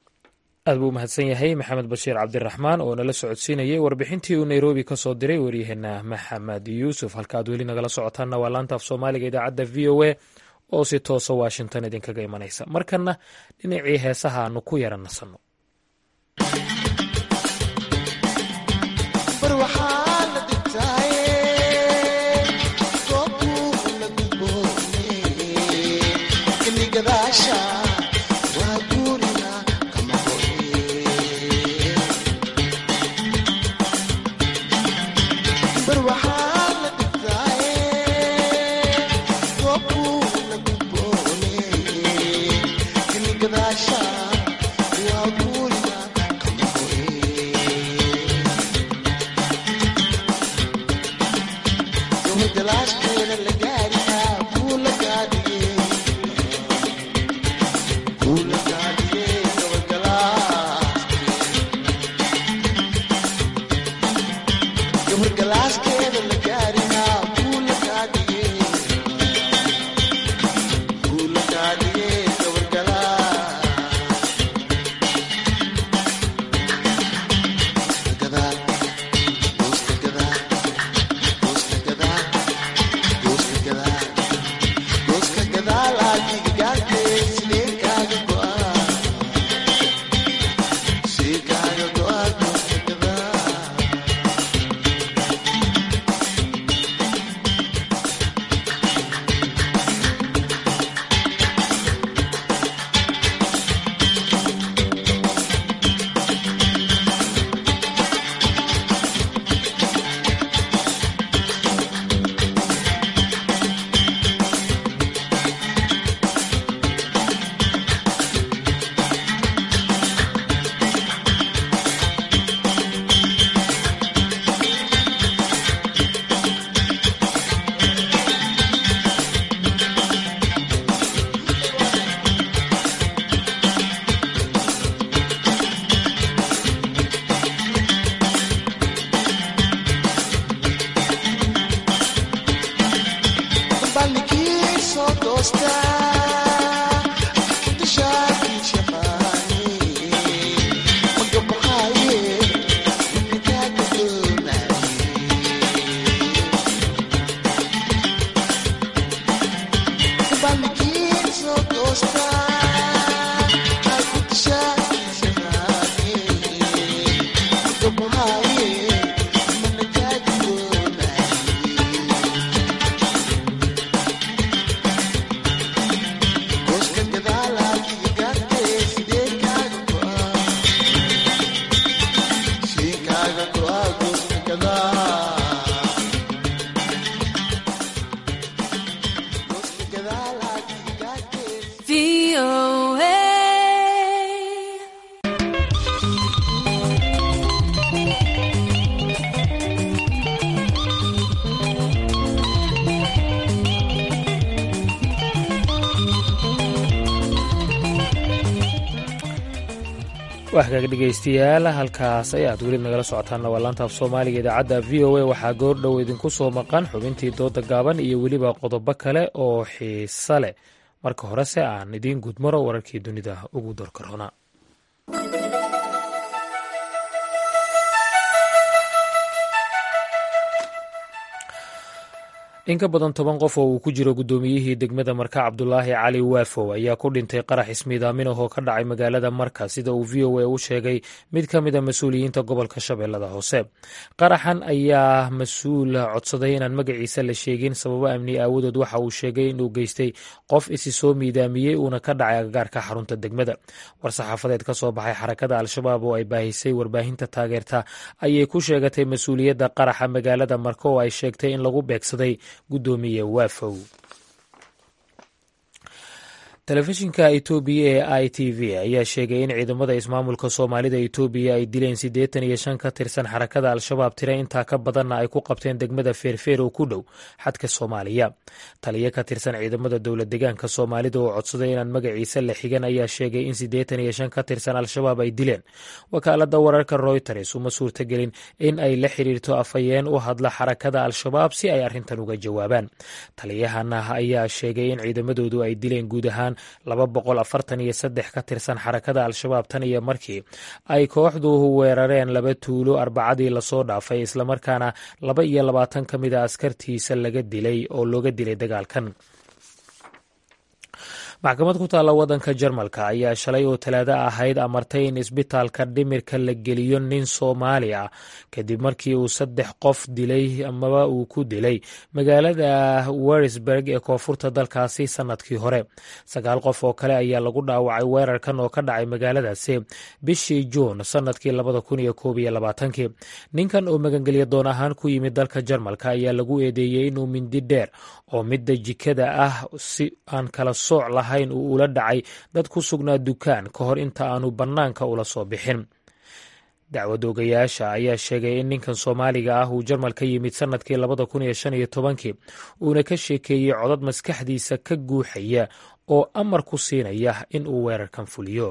aad buu mahadsan yahay maxamed bashiir cabdiraxmaan oo nala socodsiinayay warbixintii uu Nairobi ka soo diray waryaheena maxamed yuusuf. halka aad weli nagala socotaanna waa laanta af soomaaliga idaacadda v o a oo si toosa Washington idinkaga imanaysa. markana dhinacii heesaha aanu ku yara nasanno. O A. waxkaaga dhegaystayaal halkaas ayaad weli nagala socotaanna waa laanta af soomaaliga idaacadda v o a waxaa goordhow idinku soo maqan xubintii dooda gaaban iyo weliba qodobo kale oo xiise leh marka horese aan idiin gudmaro wararkii dunida ugu dorkarona in ka badan toban qof oo uu ku jiro guddoomiyihii degmada marka cabdulaahi cali waafow ayaa ku dhintay qarax ismiidaamin ah oo ka dhacay magaalada marka sida uu v o a u sheegay mid ka mid a mas-uuliyiinta gobolka shabeellada hoose qaraxan ayaa mas-uul codsaday inaan magaciisa la sheegin sababo amni aawadood waxa uu sheegay inuu geystay qof isi soo miidaamiyey uuna ka dhacay agagaarka xarunta degmada war-saxaafadeed ka soo baxay xarakada al-shabaab oo ay baahisay warbaahinta taageerta ayay ku sheegatay mas-uuliyadda qaraxa magaalada marka oo ay sheegtay in lagu beegsaday gudoomiye waafow telefishinka etoobiya ee i t v ayaa sheegay in ciidamada ismaamulka soomaalida etoobiya ay dileen siddeetan iyo shan ka tirsan xarakada al-shabaab tira intaa ka badanna ay ku qabteen degmada feerfeer oo ku dhow xadka soomaaliya taliyo ka tirsan ciidamada dowlad deegaanka soomaalida oo codsaday inaan magaciisa la xigan ayaa sheegay in siddeetan iyo shan ka tirsan al-shabaab ay dileen wakaalada wararka royters uma suurtagelin in ay la xiriirto afhayeen u hadla xarakada al-shabaab si ay arrintan uga jawaabaan taliyahana ayaa sheegay in ciidamadoodu ay dileen guud ahaan laba boqol afartan iyo saddex ka tirsan xarakada al-shabaab tan iyo markii ay kooxdu weerareen laba tuulo arbacadii lasoo dhaafay islamarkaana laba iyo labaatan ka mid a askartiisa laga dilay oo looga dilay dagaalkan maxkamad ku taalla waddanka jarmalka ayaa shalay oo talaado ahayd amartay in isbitaalka dhimirka la geliyo nin soomaali ah kadib markii uu saddex qof dilay amaba uu ku dilay magaalada warisburg ee koonfurta dalkaasi sanadkii hore sagaal qof oo kale ayaa lagu dhaawacay weerarkan oo ka dhacay magaaladaasi bishii juun sanadkii labada kun iyo koob iyo labaatankii ninkan oo magangelya doon ahaan ku yimid dalka jarmalka ayaa lagu eedeeyey inuu mindi dheer oo midda jikada ah si aan kala sooc lahayn uu ula dhacay dad ku sugnaa dukaan ka hor inta aanu bannaanka ula soo bixin dacwad ogayaasha ayaa sheegay in ninkan soomaaliga ah uu jarmal ka yimid sanadkii labada kun iyo shan iyo tobankii uuna ka sheekeeyey codad maskaxdiisa ka guuxaya oo amar ku siinaya in uu weerarkan fuliyo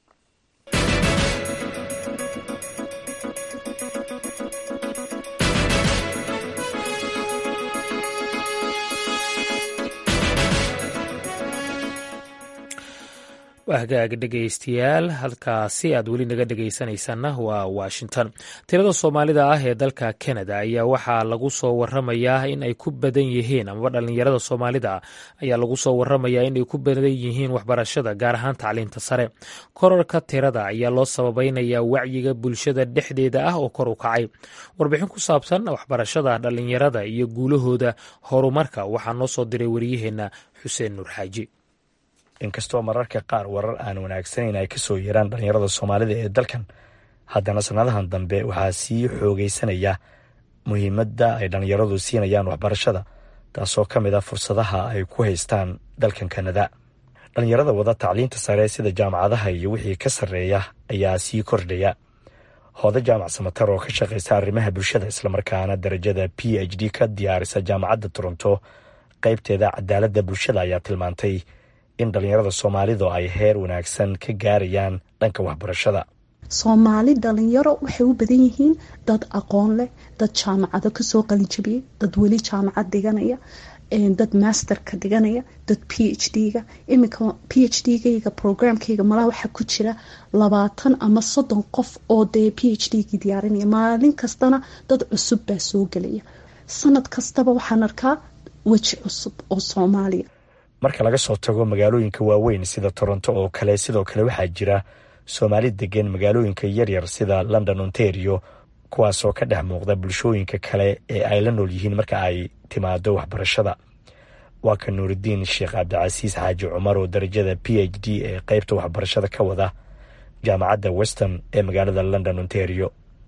hagaag dhegaystayaal halkaasi aad weli naga dhegaysanaysaanna waa washington tirada soomaalida ah ee dalka canada ayaa waxaa lagu soo waramayaa in ay ku badan yihiin amaba dhallinyarada soomaalida ayaa lagu soo waramayaa in ay ku badan yihiin waxbarashada gaar ahaan tacliinta sare korarka tirada ayaa loo sababaynayaa wacyiga bulshada dhexdeeda ah oo kor u kacay warbixin ku saabsan waxbarashada dhallinyarada iyo guulahooda horumarka waxaa noo soo diray wariyaheenna xuseen nuur xaaji inkastoo mararka qaar warar aan wanaagsanayn ay ka soo yeeraan dhallinyarada soomaalida ee dalkan haddana sannadahan dambe waxaa sii xoogaysanaya muhiimadda ay dhallinyaradu siinayaan waxbarashada taasoo ka mid ah fursadaha ay ku haystaan dalkan kanada dhallinyarada wada tacliinta sare sida jaamacadaha iyo wixii ka sarreeya ayaa sii kordhaya hooda jaamac samatar oo ka shaqaysa arrimaha bulshada islamarkaana darajada p h d ka diyaarisa jaamacadda toronto qaybteeda cadaaladda bulshada ayaa tilmaantay in dhallinyarada soomaalidu ay heer wanaagsan ka gaarayaan dhanka waxbarashada soomaali dhalinyaro waxay u badan yihiin dad aqoon leh dad jaamacado kasoo qalinjabiyey dad weli jaamacad dhiganaya dad masterka dhiganaya dad p h d-ga iminka p h d-gayga programkayga malaha waxaa ku jira labaatan ama soddon qof oo dee p h d-gii diyaarinaya maalin kastana dad cusub baa soo gelaya sanad kastaba waxaan arkaa weji cusub oo soomaaliya marka laga soo tago magaalooyinka waaweyn sida toronto oo kale sidoo kale waxaa jira soomaali degan magaalooyinka yaryar sida london ontario kuwaasoo ka dhex muuqda bulshooyinka kale ee ay la nool yihiin marka ay timaado waxbarashada waa ka nuuridiin sheekh cabdicasiis xaaji cumar oo darajada p h d ee qaybta waxbarashada ka wada jaamacadda weston ee magaalada london ontario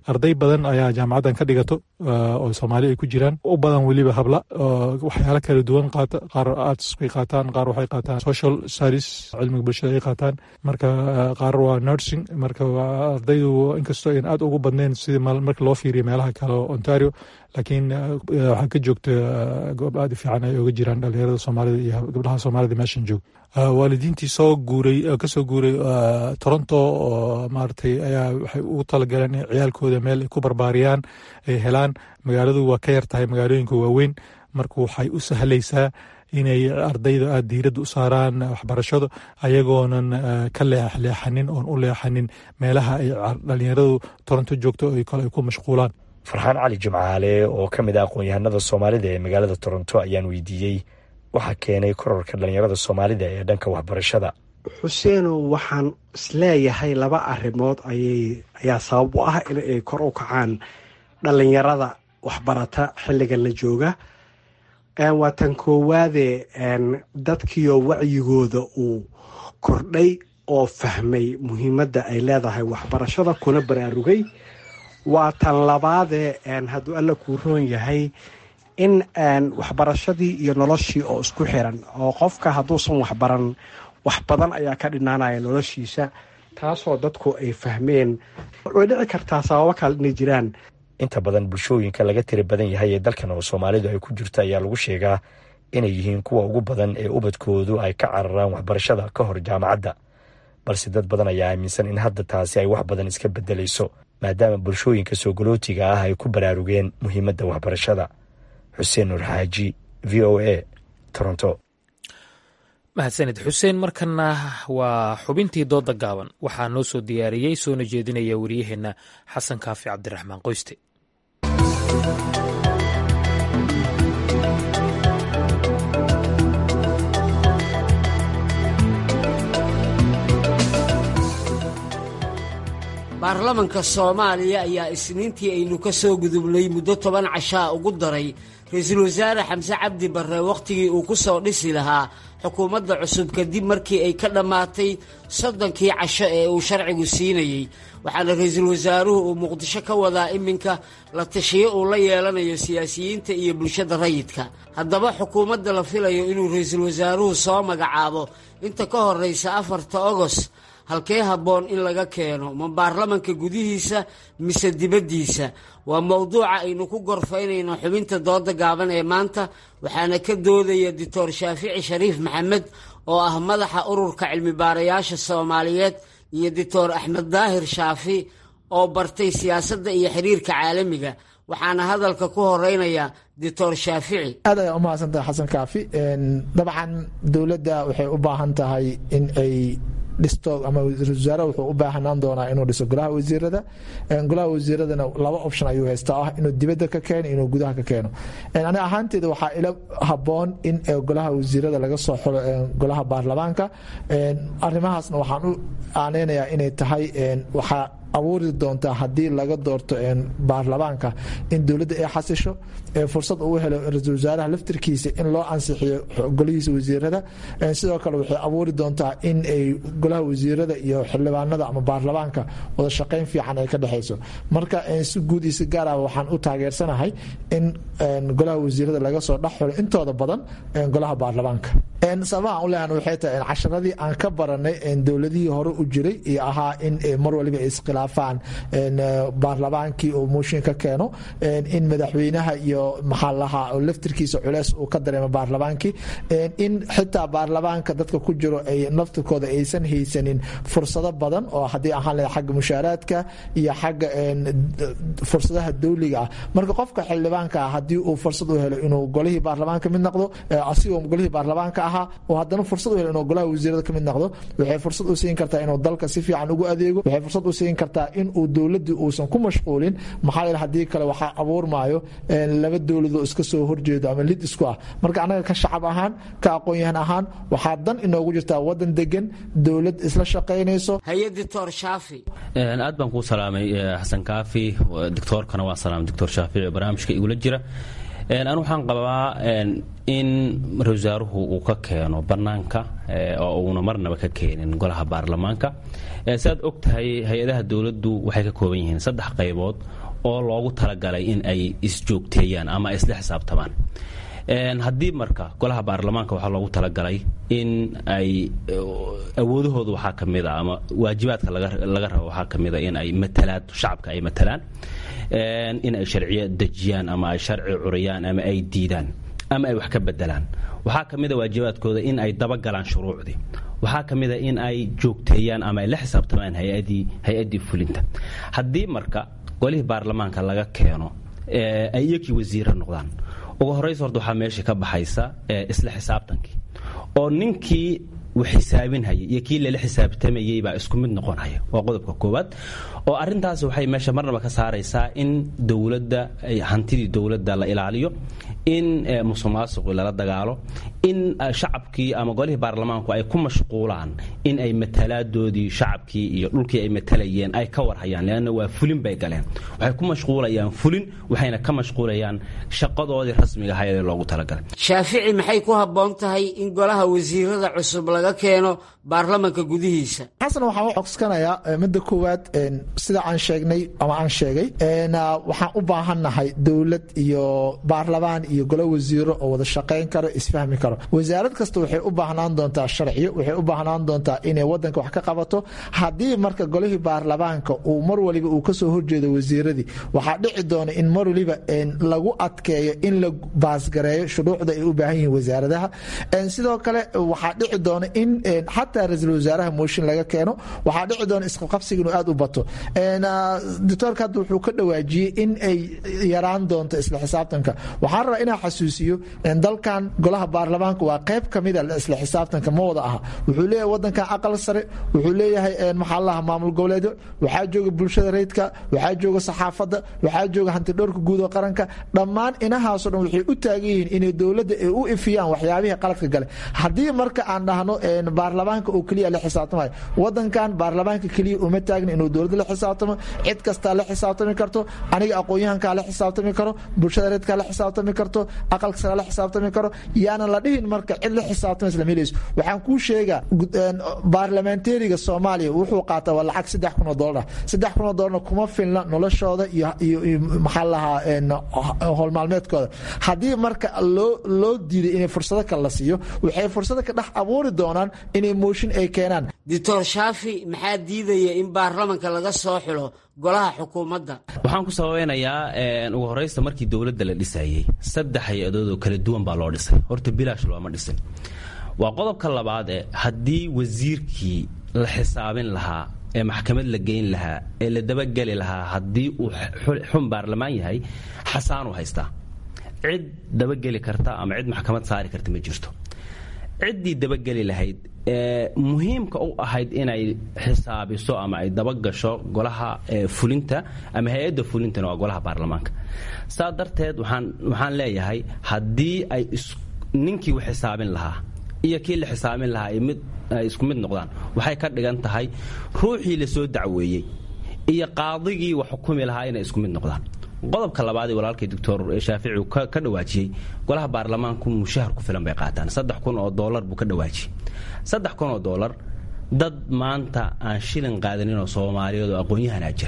arday badan ayaa jaamacaddan ka dhigato oo soomaali ay ku jiraan, u badan weliba habla waxyaalo kala duwan qaata. Qaar arts bay qaataan, qaar waxay qaataan social studies, cilmiga bulshada ay qaataan, marka qaar waa nursing. Marka ardaydu inkastoo ayn aad ugu badnayn sida marka loo fiiriyo meelaha kale oo Ontario, laakiin waxaa ka joogta goob aad u fiican ay uga jiraan dhalinyarada soomaalida iyo gabdhaha soomaalida meeshan joog. waalidiintii soo guuray kasoo guuray Toronto oo maaragtay ayaa waxay ugu talagaleen in ciyaalkooda meel ay ku barbaariyaan ay helaan. magaaladu waa ka yar tahay magaalooyinka waaweyn, marka waxay u sahlaysaa inay ardayda aad diiradda u saaraan waxbarashada ayagoonan ka leexleexanin oon u leexanin meelaha ay dhalinyaradu Toronto joogto ay kale ay ku mashquulaan. Farxaan Cali Jimcaale oo ka mid ah aqoon-yahanada Soomaalida ee magaalada Toronto ayaan weydiiyey waxaa keenay kororka dhalinyarada Soomaalida ee dhanka waxbarashada. Xuseenow, waxaan isleeyahay laba arrimood ayay ayaa sabab u ah in ay kor u kacaan dhalinyarada waxbarata xilligan la jooga. waa tan koowaade dadkiioo wacyigooda uu kordhay oo fahmay muhiimadda ay leedahay waxbarashada kuna baraarugay. waa tan labaade hadduu alla kuu roon yahay in waxbarashadii iyo noloshii oo isku xiran, oo qofka hadduusan waxbaran wax badan ayaa ka dhinaanaya noloshiisa, taasoo dadku ay fahmeen. way dhici kartaa sababo kale inay jiraan. inta badan bulshooyinka laga tiri badan yahay ee dalkan oo Soomaalidu ay ku jirto ayaa lagu sheegaa inay yihiin kuwa ugu badan ee ubadkoodu ay ka cararaan waxbarashada ka hor jaamacadda, balse dad badan ayaa aaminsan in hadda taasi ay wax badan iska bedelayso maadaama bulshooyinka soo galootiga ah ay ku baraarugeen muhiimadda waxbarashada. Xuseen Nur Xaaji, V O A, Toronto. mahadsanid xuseen. markana waa xubintii dooda gaaban, waxaa noo soo diyaariyey soona jeedinaya wariyaheenna xasan kaafi cabdiraxmaan qoyste. baarlamanka Soomaaliya ayaa isniintii aynu ka soo gudubnay muddo toban cashaa ugu daray ra-iisul wasaare Xamse Cabdi Barre wakhtigii uu ku soo dhisi lahaa xukuumadda cusub kadib markii ay ka dhammaatay soddonkii casho ee uu sharcigu siinayey. waxaana ra-iisul wasaaruhu uu Muqdisho ka wadaa iminka la tashiyo uu la yeelanayo siyaasiyiinta iyo bulshada rayidka. haddaba xukuumadda la filayo inuu ra-iisul wasaaruhu soo magacaabo inta ka horraysa afarta Ogos halkee habboon in laga keeno, ma baarlamanka gudihiisa mise dibaddiisa? waa mowduuca aynu ku gorfaynayno xubinta dooda gaaban ee maanta, waxaana ka doodaya Doctor Shaafici Shariif Maxamed oo ah madaxa ururka cilmi baarayaasha Soomaaliyeed iyo Doctor Axmed Daahir Shaafi oo bartay siyaasadda iyo xiriirka caalamiga. waxaana hadalka ku horeynaya Doctor Shaafici. aad ay u mahadsantahay xasan kaafi. dabcan dowladda waxay u baahan tahay in ay dhisto ama ra-iisul wasaare wuxuu u baahanaan doonaa inuu dhiso golaha wasiirada. golaha wasiiradana laba option ayuu haystaa, ah inuu dibadda ka keeno inuu gudaha ka keeno. ani ahaanteeda waxaa ila habboon in golaha wasiirada laga soo xulo golaha baarlamaanka. arrimahaasna waxaan u aaneynayaa inay tahay waxaa abuuri doontaa haddii laga doorto baarlamaanka in dowladda ay xasisho, fursad uu helo ra-iisul wasaaraha laftirkiisa in loo ansixiyo golihiisa wasiirada. sidoo kale waxay abuuri doontaa in ay golaha wasiirada iyo xildhibaanada ama baarlamaanka wada shaqayn fiican ay ka dhexayso. marka si guud iyo si gaar ah waxaan u taageersanahay in golaha wasiirada laga soo dhex xulo intooda badan golaha baarlamaanka. sababaha u leeyahan waxay tahay casharadii aan ka baranay dowladihii hore u jiray iyo ahaa in mar waliba ay iskhilaafaan baarlamaankii uu mooshin ka keeno, in madaxweynaha iyo maxaa lahaa oo laftirkiisa culeys uu ka dareemo baarlamaankii, in xitaa baarlamaanka dadka ku jiro ay naftirkooda aysan haysanin fursado badan oo haddii ahaan lahayd xagga mushaaraadka iyo xagga fursadaha dawliga ah. marka qofka xildhibaanka ah haddii uu fursad u helo inuu golihii baarlamaanka mid noqdo, asigoo golihii baarlamaanka ahaa oo haddana fursad u helo inuu golaha wasiirada ka mid noqdo, waxay fursad u siin kartaa inuu dalka si fiican ugu adeego. waxay fursad u siin kartaa in uu dowladii uusan ku mashquulin, maxaa yeele haddii kale waxaa abuurmaayo laba dowladoo iska soo horjeedo ama lid isku ah. marka annaga ka shacab ahaan ka aqoon-yahan ahaan waxaa dan inoogu jirtaa wadan degan, dowlad isla shaqaynayso. haye Doctor Shaafi. aad baan kuu salaamay xasan kaafi, doctorkana waa salaam Doctor Shaafi barnaamijka igula jira. anu waxaan qabaa in ra-iisul wasaaruhu uu ka keeno bannaanka oo uuna marnaba ka keenin golaha baarlamaanka. sidaad og tahay hay-adaha dowladdu waxay ka kooban yihiin saddex qaybood oo loogu talagalay in ay isjoogteeyaan ama ay isla xisaabtamaan. haddii marka golaha baarlamaanka waxaa loogu talagalay in ay awoodahooda waxaa ka mid a ama waajibaadka laga rabo waxaa ka mid a in ay matalaad shacabka ay matalaan, in ay sharciyo dejiyaan ama ay sharci curiyaan ama ay diidaan ama ay wax ka bedelaan. waxaa ka mid a waajibaadkooda in ay dabagalaan shuruucdii. waxaa ka mid a in ay joogteeyaan ama ay la xisaabtamaan hay-adii hay-addii fulinta. haddii marka golihii baarlamaanka laga keeno ay iyakii wasiiro noqdaan, ugu horraysa horta waxaa meesha ka baxaysa isla xisaabtankii oo ninkii wax xisaabinhayay iyo kii lala xisaabtamayey baa isku mid noqonaya. waa qodobka koowaad oo arrintaas waxay meesha marnaba ka saaraysaa in dowladda hantidii dowladda la ilaaliyo, in musuqmaasuqi lala dagaalo, in shacabkii ama golihii baarlamaanku ay ku mashquulaan in ay matalaadoodii shacabkii iyo dhulkii ay matalayeen ay ka warhayaan, leanna waa fulin bay galeen. waxay ku mashquulayaan fulin, waxayna ka mashquulayaan shaqadoodii rasmiga ahayd ee loogu talagalay. Shaafici, maxay ku habboon tahay in golaha wasiirada cusub laga keeno baarlamaanka gudihiisa? xasan, waxaan u codsanayaa midda koowaad sida aan sheegnay ama aan sheegay waxaan u baahannahay dowlad iyo baarlamaan iyo golo wasiiro oo wada shaqayn karo, isfahmi karo. wasaarad kasta waxay u baahnaan doontaa sharciyo, waxay u baahnaan doontaa inay wadanka wax ka qabato. haddii marka golihii baarlamaanka uu mar waliba uu kasoo horjeedo wasiiradii, waxaa dhici doona in mar waliba lagu adkeeyo in la baasgareeyo shuruucda ay u baahan yihiin wasaaradaha. sidoo kale waxaa dhici doona in xataa ra-iisul wasaaraha mooshin laga keeno. waxaa dhici doona isqabqabsiga inuu aad u bato. doctoorka hadda wuxuu ka dhawaajiyey in ay yaraan doonto isla xisaabtanka. waxaan rabaa inaan xasuusiyo dalkan golaha baarlamaanka waa qayb ka mida isla xisaabtanka, ma wada aha. wuxuu leeyahay wadankan aqal sare, wuxuu leeyahay maxaa laha maamul goboleedyo, waxaa jooga bulshada rayidka, waxaa jooga saxaafadda, waxaa jooga hantidhowrka guud oo qaranka. dhammaan inahaasoo dhan waxay u taagan yihiin inay dowladda ay u ifiyaan waxyaabihii qaladka gale. haddii marka aan dhahno baarlamaanka oo keliya la xisaabtamayo, wadankan baarlamaanka keliya uma taagna inuu dowladda la xisaabtamo. cid kastaa la xisaabtami karto, aniga aqoon-yahankaa la xisaabtami karo, bulshada reedkaa la xisaabtami karto, aqalka sare la xisaabtami karo. yaanan la dhihin marka cid la xisaabtamaysa lama helayso. waxaan kuu sheegaa baarlamentariga soomaaliya wuxuu qaataa waa lacag saddex kun oo doolar ah. saddex kun oo doolarna kuma filna noloshooda iyo iyo maxaa lahaa howlmaalmeedkooda. haddii marka loo loo diiday inay fursado kale la siiyo, waxay fursado ka dhex abuuri doonaan inay mooshin ay keenaan. doctor Shaafi, maxaa diidaya in baarlamaanka laga soo xilo golaha xukuumadda? waxaan ku sababeynayaa ugu horeysta markii dowladda la dhisayay saddex hay-adood oo kala duwan baa loo dhisay. horta bilaash looma dhisin. waa qodobka labaad ee haddii wasiirkii la xisaabin lahaa ee maxkamad la geyn lahaa ee la dabageli lahaa haddii uu xun baarlamaan yahay, xasaanu haystaa. cid dabageli karta ama cid maxkamad saari karta ma jirto. ciddii dabageli lahayd ee muhiimka u ahayd inay xisaabiso ama ay dabagasho golaha fulinta ama hay-adda fulintana waa golaha baarlamaanka. saa darteed waxaan waxaan leeyahay haddii ay ninkii wax xisaabin lahaa iyo kii la xisaabin lahaa ay mid ay isku mid noqdaan, waxay ka dhigan tahay ruuxii la soo dacweeyey iyo qaadigii wax xukumi lahaa inay isku mid noqdaan. qodobka labaad ee walaalkay doctor Shaafici uu ka dhawaajiyey, golaha baarlamaanku mushahar ku filan bay qaataan. saddex kun oo doolar buu ka dhawaajiyey. saddex kun oo doolar dad maanta aan shilin qaadanin oo Soomaaliyeed oo aqoon-yahanaa jira.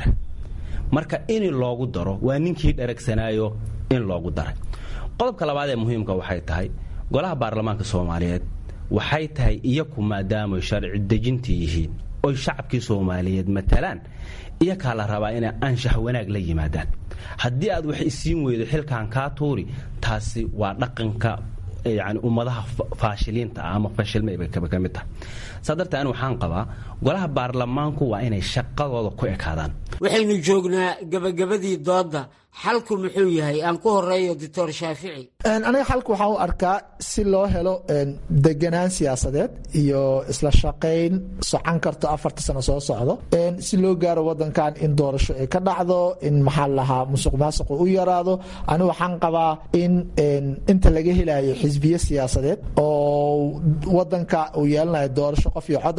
marka in loogu daro waa ninkii dharagsanaayo in loogu daray. qodobka labaad ee muhiimka waxay tahay golaha baarlamaanka Soomaaliyeed waxay tahay iyaku maadaama sharci dejintii yihiin oo shacabkii Soomaaliyeed matalaan, iyakaa la rabaa inay anshax wanaag la yimaadaan. haddii aad wax isiin weydo xilkan kaa tuuri, taasi waa dhaqanka yani ummadaha faashiliinta ah ama fashilmay bay ka mid tahay. saa darteed ani waxaan qabaa golaha baarlamaanku waa inay shaqadooda ku ekaadaan. waxaynu joognaa gabagabadii doodda. xalku muxuu yahay? aan ku horeeyo doctor Shaafici. aniga xalku waxaan u arkaa si loo helo deganaan siyaasadeed iyo isla shaqayn socon karto afarta sano soo socdo, si loo gaaro wadankan in doorasho ay ka dhacdo, in maxaa lahaa musuq maasuq u yaraado. aniga waxaan qabaa in inta laga helayo xisbiye siyaasadeed oo wadanka uu yeelanayo doorasho qof iyo cod ah,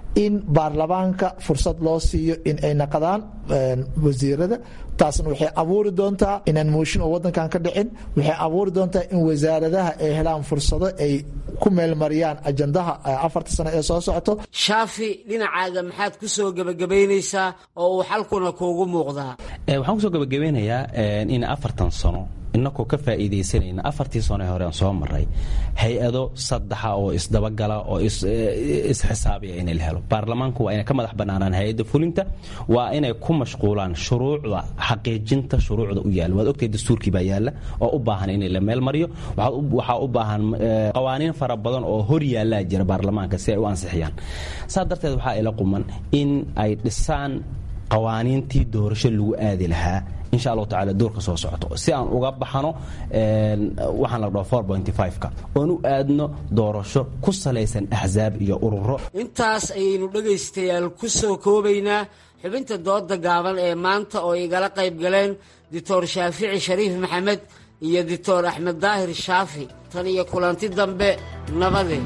in baarlamaanka fursad loo siiyo in ay naqdaan wasiirada. taasna waxay abuuri doontaa inaan mooshin oo wadankan ka dhicin. waxay abuuri doontaa in wasaaradaha ay helaan fursado ay ku meelmariyaan ajandaha afarta sano ee soo socoto. Shaafi, dhinacaaga maxaad ku soo gabagabaynaysaa oo uu xalkuna kuugu muuqdaa? waxaan ku soo gabagabeynayaa in afartan sano inakoo ka faa'iidaysanayna afartii sano ee hore aan soo maray hay-ado saddexa oo isdabagala oo isxisaabiya in la helo. baarlamaanku waa inay ka madax bannaanaan hay-adda fulinta, waa inay ku mashquulaan shuruucda xaqiijinta shuruucda u yaalla. waad ogtahay dastuurkii baa yaalla oo u baahan in la meel mariyo. waxaa u baahan qawaaniin fara badan oo hor yaallaa jira baarlamaanka si ay u ansixiyaan. saa darteed waxaa ila quman in ay dhisaan qawaaniintii doorasho lagu aadi lahaa insha allahu tacaala doorka soo socoto si aan uga baxano waxaan la dhaho four point five-ka oon u aadno doorasho ku salaysan axsaab iyo ururo. intaas ayaynu dhegaystayaal ku soo koobaynaa xubinta dooda gaaban ee maanta oo igala qayb galeen doctor shaafici shariif maxamed iyo doctor axmed daahir shaafi. tan iyo kulanti dambe nabadeen.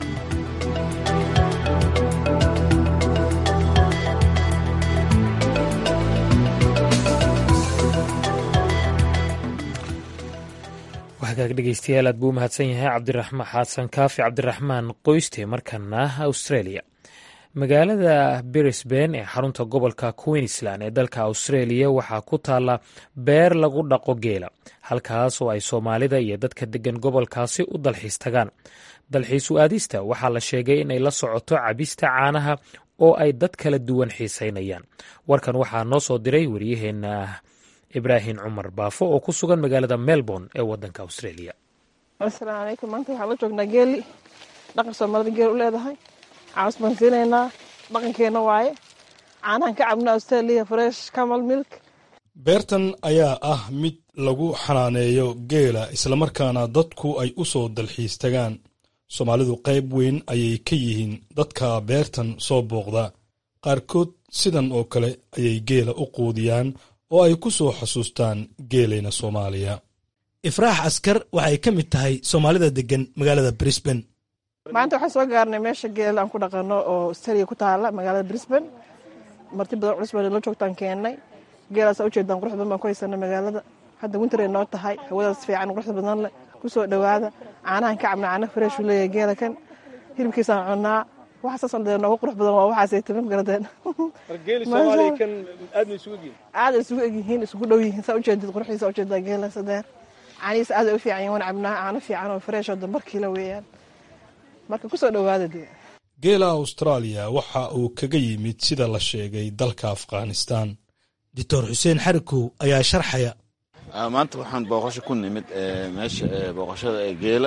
hagaag dhegeystayaal aad buu u mahadsan yahay cabdiraxmaan xasan kaafi cabdiraxmaan qoyste. markana australia, magaalada brisbane ee xarunta gobolka queensland ee dalka australia waxaa ku taala beer lagu dhaqo geela, halkaas oo ay soomaalida iyo dadka degan gobolkaasi u dalxiis tagaan. dalxiisu aadista waxaa la sheegay inay la socoto cabista caanaha oo ay dad kala duwan xiisaynayaan. warkan waxaa noo soo diray waryaheena ibraahim cumar baafo oo ku sugan magaalada melbourne ee wadanka australia. asalaamu calaykum. maanta waxaan la joognaa geeli dhaqan soomaalida geel u leedahay. caws baan siinaynaa, dhaqankeena waaye. caanahan ka cabna australia fresh camel milk. beertan ayaa ah mid lagu xanaaneeyo geela islamarkaana dadku ay u soo dalxiis tagaan. soomaalidu qayb weyn ayay ka yihiin dadka beertan soo booqda. qaarkood sidan oo kale ayay geela u quudiyaan oo ay ku soo xasuustaan geelayna Soomaaliya. Ifraax Askar waxay ka mid tahay Soomaalida degan magaalada Brisbane. maanta waxaan soo gaarnay meesha geel aan ku dhaqano oo Australia ku taala magaalada Brisbane. marti badan cusub la joogtaan keenay. geelaas u jeedaan qurux badan baan ku haysanay magaalada. hadda winter ay noo tahay, hawadaas fiican qurux badan leh. ku soo dhawaada. caanahan ka cabna caana fresh u leeyahay geela kan. hilibkiisa cunaa. waxa soo saldeen oo qurux badan waa waxa ay timin garadeen. Geeli Soomaaliya kan aad isugu yihiin. aad isugu yihiin isugu dhow yihiin saa u jeedid quruxdiisa u jeedaa geela sadeer. caaniis aad u fiican yahay cabnaa caana fiican oo fresh oo dambarkii la weeyaan. marka ku soo dhawaada dee. geela Australia waxa uu kaga yimid sida la sheegay dalka Afghanistan. Doctor Xuseen Xarikow ayaa sharxaya. maanta waxaan booqasho ku nimid meesha booqashada ee geela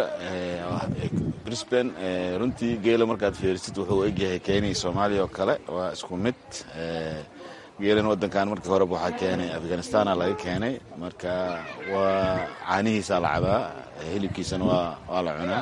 Brisbane. runtii geela markaad fiirisid wuxuu egyahay Kenya Soomaaliya oo kale, waa isku mid. geelan wadankan markii hore waxaa keenay Afghanistan laga keenay, marka waa caanihiisa la cabaa, hilibkiisana waa waa la cunaa.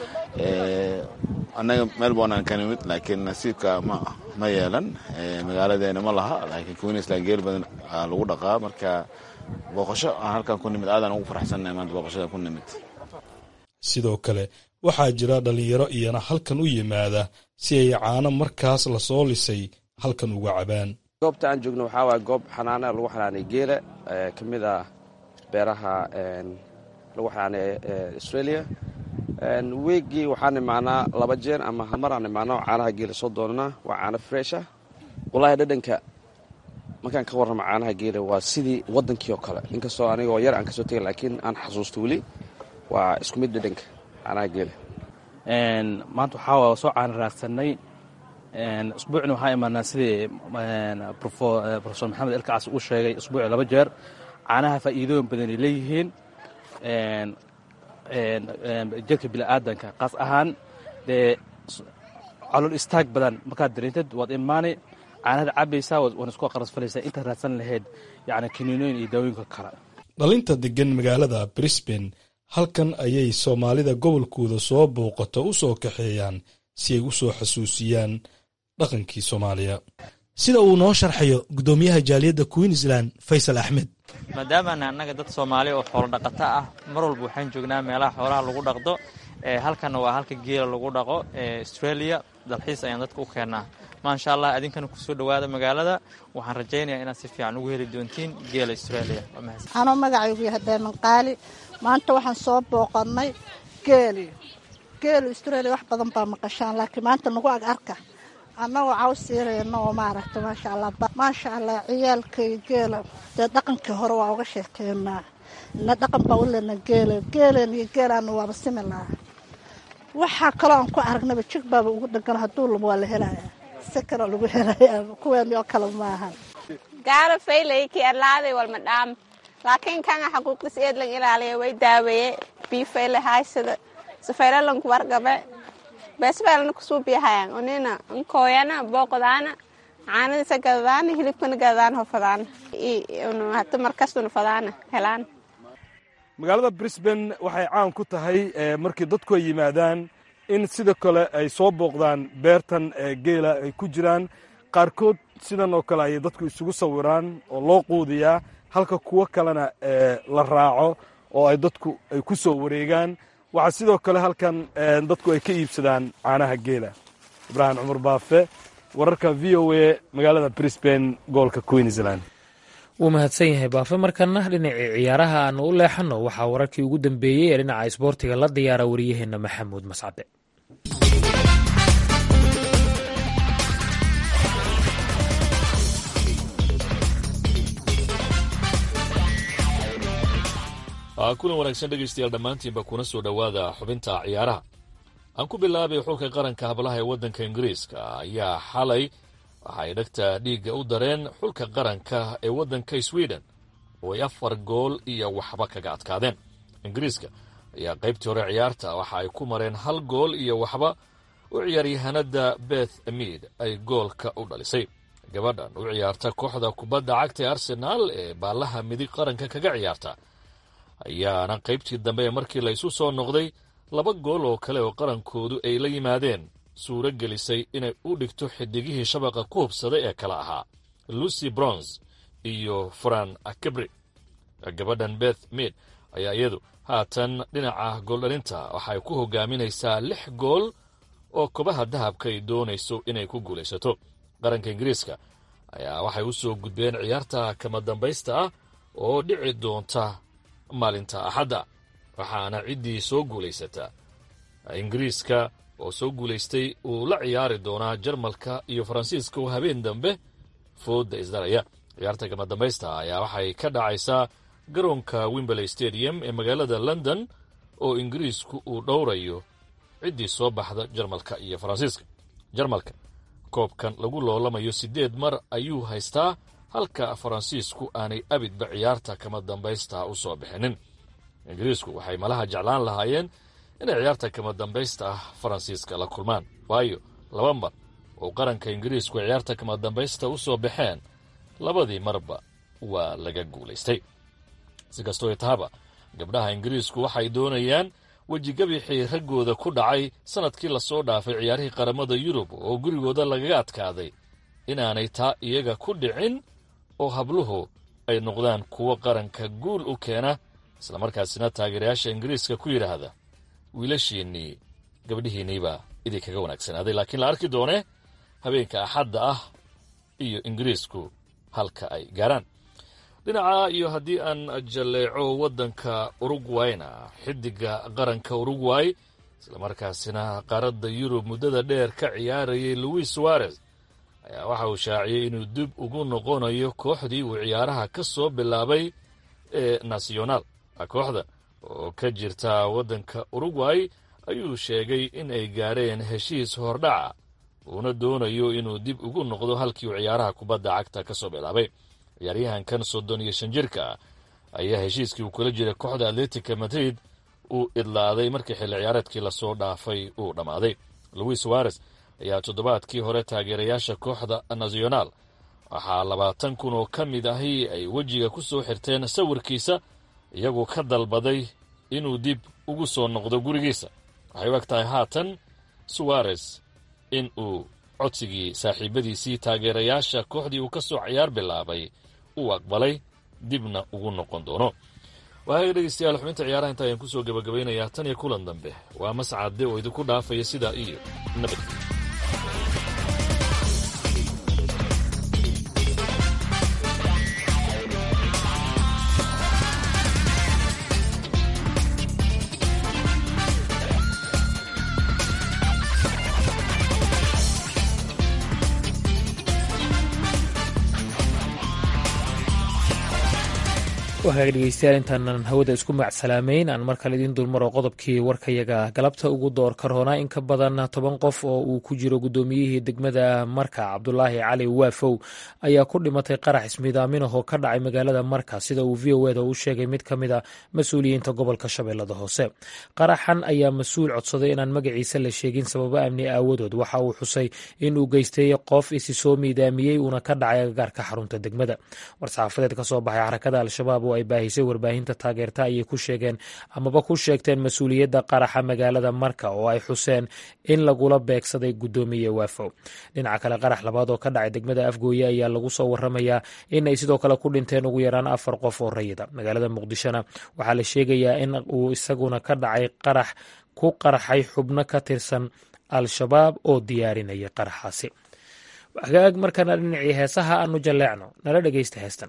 annaga Melbourne aan ka nimid laakiin nasiibka ma ma yeelan. magaaladeena ma laha, laakiin Queensland geel badan lagu dhaqaa. marka booqasho aan halkan ku nimid aadaan ugu faraxsanahay maanta booqashada ku nimid. sidoo kale waxaa jira dhalinyaro iyana halkan u yimaada si ay caano markaas la soo lisay halkan uga cabaan. goobta aan joogno waxaa waaye goob xanaana lagu xanaanay geela ka mid ah beeraha lagu xanaanay Australia. weegii waxaan imaanaa laba jeer ama hal mar aan imaanaa caanaha geela soo doonanaa. waa caano fresh ah. wallaahi dhadhanka markaan ka warramo caanaha geela waa sidii wadankii oo kale, inkastoo anigoo yar aan kasoo tegay laakiin aan xasuusto weli waa isku mid dhadhanka caanaha geela. maanta waxaa soo caana raagsanay. usbuucna waxaa imaanaa sidii profesor maxamed elkacas uu sheegay usbuuci laba jeer. caanaha faa'iidooyin badan ay leeyihiin jirka bini'aadanka, qaas ahaan dee calool istaag badan markaad dareentid waad imaanay caanada cabaysaa waana isku qarasfalaysaa intaad raadsan lahayd yacni kiniinooyin iyo daawooyinka kale. dhalinta degan magaalada Brisbane halkan ayay Soomaalida gobolkooda soo booqato u soo kaxeeyaan si ay u soo xasuusiyaan dhaqankii Soomaaliya. sida uu noo sharxayo gudoomiyaha jaaliyadda Queensland Faysal Axmed. maadaama annaga dad Soomaali oo xoolo dhaqato ah mar walba waxaan joognaa meelaha xoolaha lagu dhaqdo. halkan waa halka geela lagu dhaqo Australia. dalxiis ayaan dadka u keenaa. maasha allah idinkana kusoo dhowaada magaalada waxaan rajaynayaa inaad si fiican ugu heli doontiin geela Australia. anoo magacaygu yahay Daaman Qaali maanta waxaan soo booqannay geeli geeli Australia wax badan baa maqashaan laakiin maanta nagu ag arka annagoo cawsiirayno oo maaragta maasha allah maasha allah ciyaalkay geela dee dhaqankii hore waa uga sheekeynaa na dhaqan baa u lena geela geelan iyo geelaan waaba similar waxaa kaloo aan ku aragnaba jig baaba ugu dhagan hadduu labo waa la helayaa si kale lagu helayaa kuween oo kale maahan gaara faylay ki arlaaday wal madam laakiin kan xaquuqdiis eed lan ilaaliyo way daaweeye bi faylay haysada safayralan ku wargabe basbalan ku suubiyahan onina kooyana booqdaana caanada sagadaan hilibkana gadaan hofadaan iyo hatta markastuna fadaan helaan. magaalada Brisbane waxay caan ku tahay markii dadku ay yimaadaan in sidoo kale ay soo booqdaan beertan geela ay ku jiraan qaarkood sidan oo kale ay dadku isugu sawiraan oo loo quudiyaa halka kuwa kalena la raaco oo ay dadku ay ku soo wareegaan waxa sidoo kale halkan dadku ay ka iibsadaan caanaha geela. Ibrahim Umar Baafe wararka V O A magaalada Brisbane gobolka Queensland. wuu mahadsan yahay Baafe. markana dhinacii ciyaaraha aanu u leexano waxaa wararkii ugu dambeeyey ee dhinaca isboortiga la diyaara wariyaheena Maxamuud Mascade. kulan wanaagsan dhegaystayaal dhammaantiinba kuna soo dhowaada xubinta ciyaaraha. aan ku bilaabay xulka qaranka hablaha ee waddanka ingiriiska ayaa xalay waxay dhagta dhiigga u dareen xulka qaranka ee waddanka sweden oo ay afar gool iyo waxba kaga adkaadeen. ingiriiska ayaa qaybtii hore ciyaarta waxa ay ku mareen hal gool iyo waxba u ciyaaryahanada Beth Mead ay goolka u dhalisay. gabadhan u ciyaarta kooxda kubadda cagta ee Arsenal ee baalaha midig qaranka kaga ciyaarta ayaana qaybtii dambe markii la isu soo noqday laba gool oo kale oo qarankoodu ay la yimaadeen suuro gelisay inay u dhigto xidigihii shabaqa ku hubsaday ee kala ahaa Lucy Bronze iyo Fran Akebri. gabadhan Beth Mead ayaa iyadu haatan dhinaca gooldhalinta waxay ku hogaaminaysaa lix gool oo kobaha dahabka ay doonayso inay ku guulaysato. qaranka ingiriiska ayaa waxay u soo gudbeen ciyaarta kama dambaysta ah oo dhici doonta maalinta axadda waxaana ciddii soo guulaysata ingiriiska oo soo guulaystay uu la ciyaari doonaa Jarmalka iyo Faransiiska oo habeen dambe fooda isdaraya. ciyaarta kama dambaysta ayaa waxay ka dhacaysaa garoonka Wembley Stadium ee magaalada London oo ingiriisku uu dhowrayo ciddii soo baxda Jarmalka iyo Faransiiska. Jarmalka koobkan lagu loolamayo sideed mar ayuu haystaa halka Faransiisku aanay abidba ciyaarta kama dambaysta u soo bixinin. ingiriisku waxay malaha jeclaan lahaayeen inay ciyaarta kama dambaysta ah Faransiiska la kulmaan waayo laba mar oo qaranka ingiriisku ciyaarta kama dambaysta u soo baxeen labadii marba waa laga guulaystay. si kastoo tahaba gabdhaha ingiriisku waxay doonayaan wejigabixii raggooda ku dhacay sanadkii la soo dhaafay ciyaarihii qaramada Yurub oo gurigooda lagaga adkaaday inaanay taa iyaga ku dhicin oo habluhu ay noqdaan kuwa qaranka guul u keena isla markaasina taageerayaasha ingiriiska ku yidhaahda wiilashiinnii gabdhihiinniibaa idinkaga wanaagsanaaday. laakiin la arki doone habeenka axadda ah iyo ingiriisku halka ay gaaraan. dhinaca iyo haddii aan jalleeco waddanka Uruguayna xidiga qaranka Uruguay isla markaasina qaaradda Yurub muddada dheer ka ciyaarayay Luis Suarez ayaa waxa uu shaaciyey inuu dib ugu noqonayo kooxdii uu ciyaaraha ka soo bilaabay ee Nacional. kooxda oo ka jirta waddanka Uruguay ayuu sheegay in ay gaareen heshiis hordhaca uuna doonayo inuu dib ugu noqdo halkii uu ciyaaraha kubadda cagta ka soo bilaabay. ciyaaryahankan soddon iyo shan jirka ayaa heshiiskii uu kula jiray kooxda Atletico Madrid uu idlaaday markii xilli ciyaareedkii lasoo dhaafay uu dhammaaday. Luis Suarez ayaa toddobaadkii hore taageerayaasha kooxda Nacional waxaa labaatan kun oo ka mid ahi ay wejiga ku soo xirteen sawirkiisa iyagoo ka dalbaday inuu dib ugu soo noqdo gurigiisa. waxay u eg tahay haatan Suarez in uu codsigii saaxiibadiisii taageerayaasha kooxdii uu ka soo ciyaar bilaabay uu aqbalay dibna ugu noqon doono. waayaga dhegeystayaal xubinta ciyaaraha inta ayaan ku soo gabagabaynayaa tan iyo kulan dambe waa Mascade oo idinku dhaafaya sidaa iyo nabad. waxaa dhegeystayaal intaanan hawada isku macsalaameyn aan mar kale idiin dulmaro qodobkii warkayaga galabta ugu door karoonaa in ka badan toban qof oo uu ku jiro guddoomiyihii degmada marka cabdulaahi cali waafow ayaa ku dhimatay qarax ismiidaamin oo ka dhacay magaalada marka sida uu v o eda u sheegay mid ka mid a mas-uuliyiinta gobolka shabeellada hoose. qaraxan ayaa mas-uul codsaday inaan magaciisa la sheegin sababo amni aawadood. waxa uu xusay in uu geystay qof isi soo miidaamiyey uuna ka dhacay agagaarka xarunta degmada. war-saxaafadeed ka soo baxay xarakada al-shabaab ay baahisay warbaahinta taageerta ayay ku sheegeen amaba ku sheegteen mas-uuliyadda qaraxa magaalada marka oo ay xuseen in lagula beegsaday guddoomiye waafow. dhinaca kale qarax labaad oo ka dhacay degmada afgooye ayaa lagu soo waramayaa in ay sidoo kale ku dhinteen ugu yaraan afar qof oo rayida. magaalada muqdishona waxaa la sheegayaa in uu isaguna ka dhacay qarax ku qarxay xubno ka tirsan al-shabaab oo diyaarinayay qaraxaasi. hagaag markana dhinacii heesaha aanu jalleecno nala dhegeysta heestan.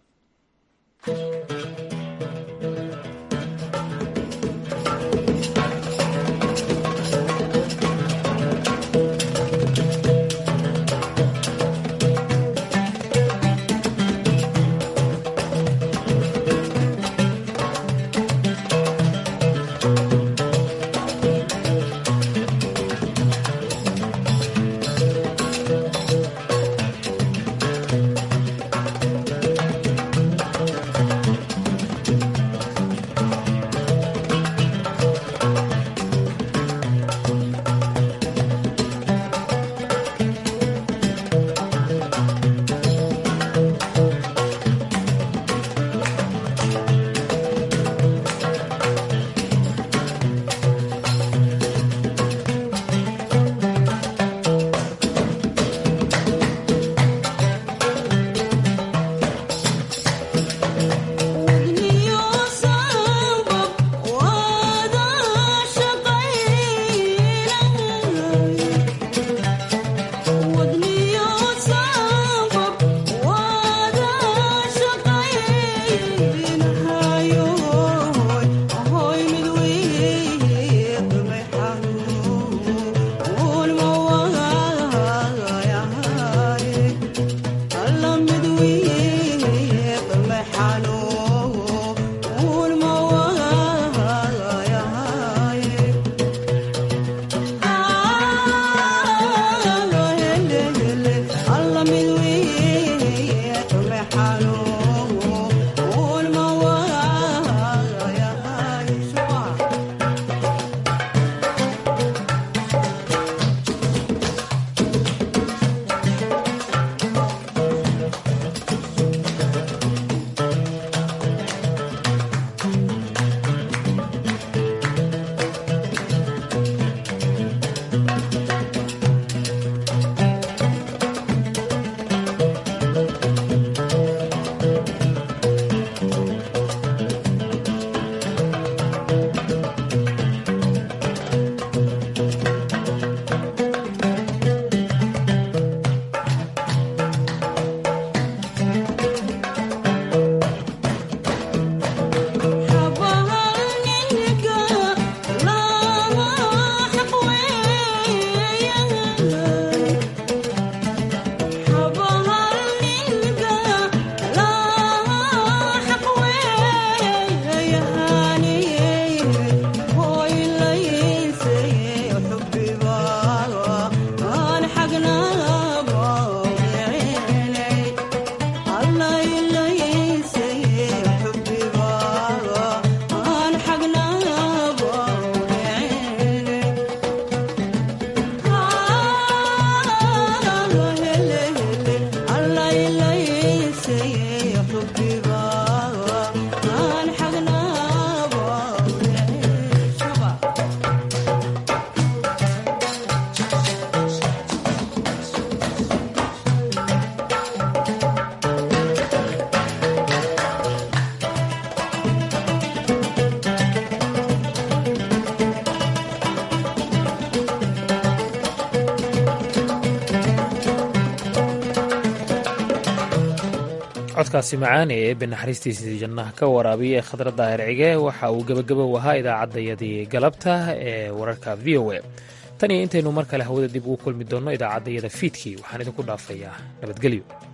codkaasi macaane ee eebbe naxariistiisii jannaha ka waraabiya ee khadra daahir cige waxa uu gebagabo ahaa idaacaddayadii galabta ee wararka v o a tan iyo intaynu mar kale hawada dib ugu kulmi doonno idaacaddayada fiidkii waxaan idinku dhaafayaa nabadgelyo.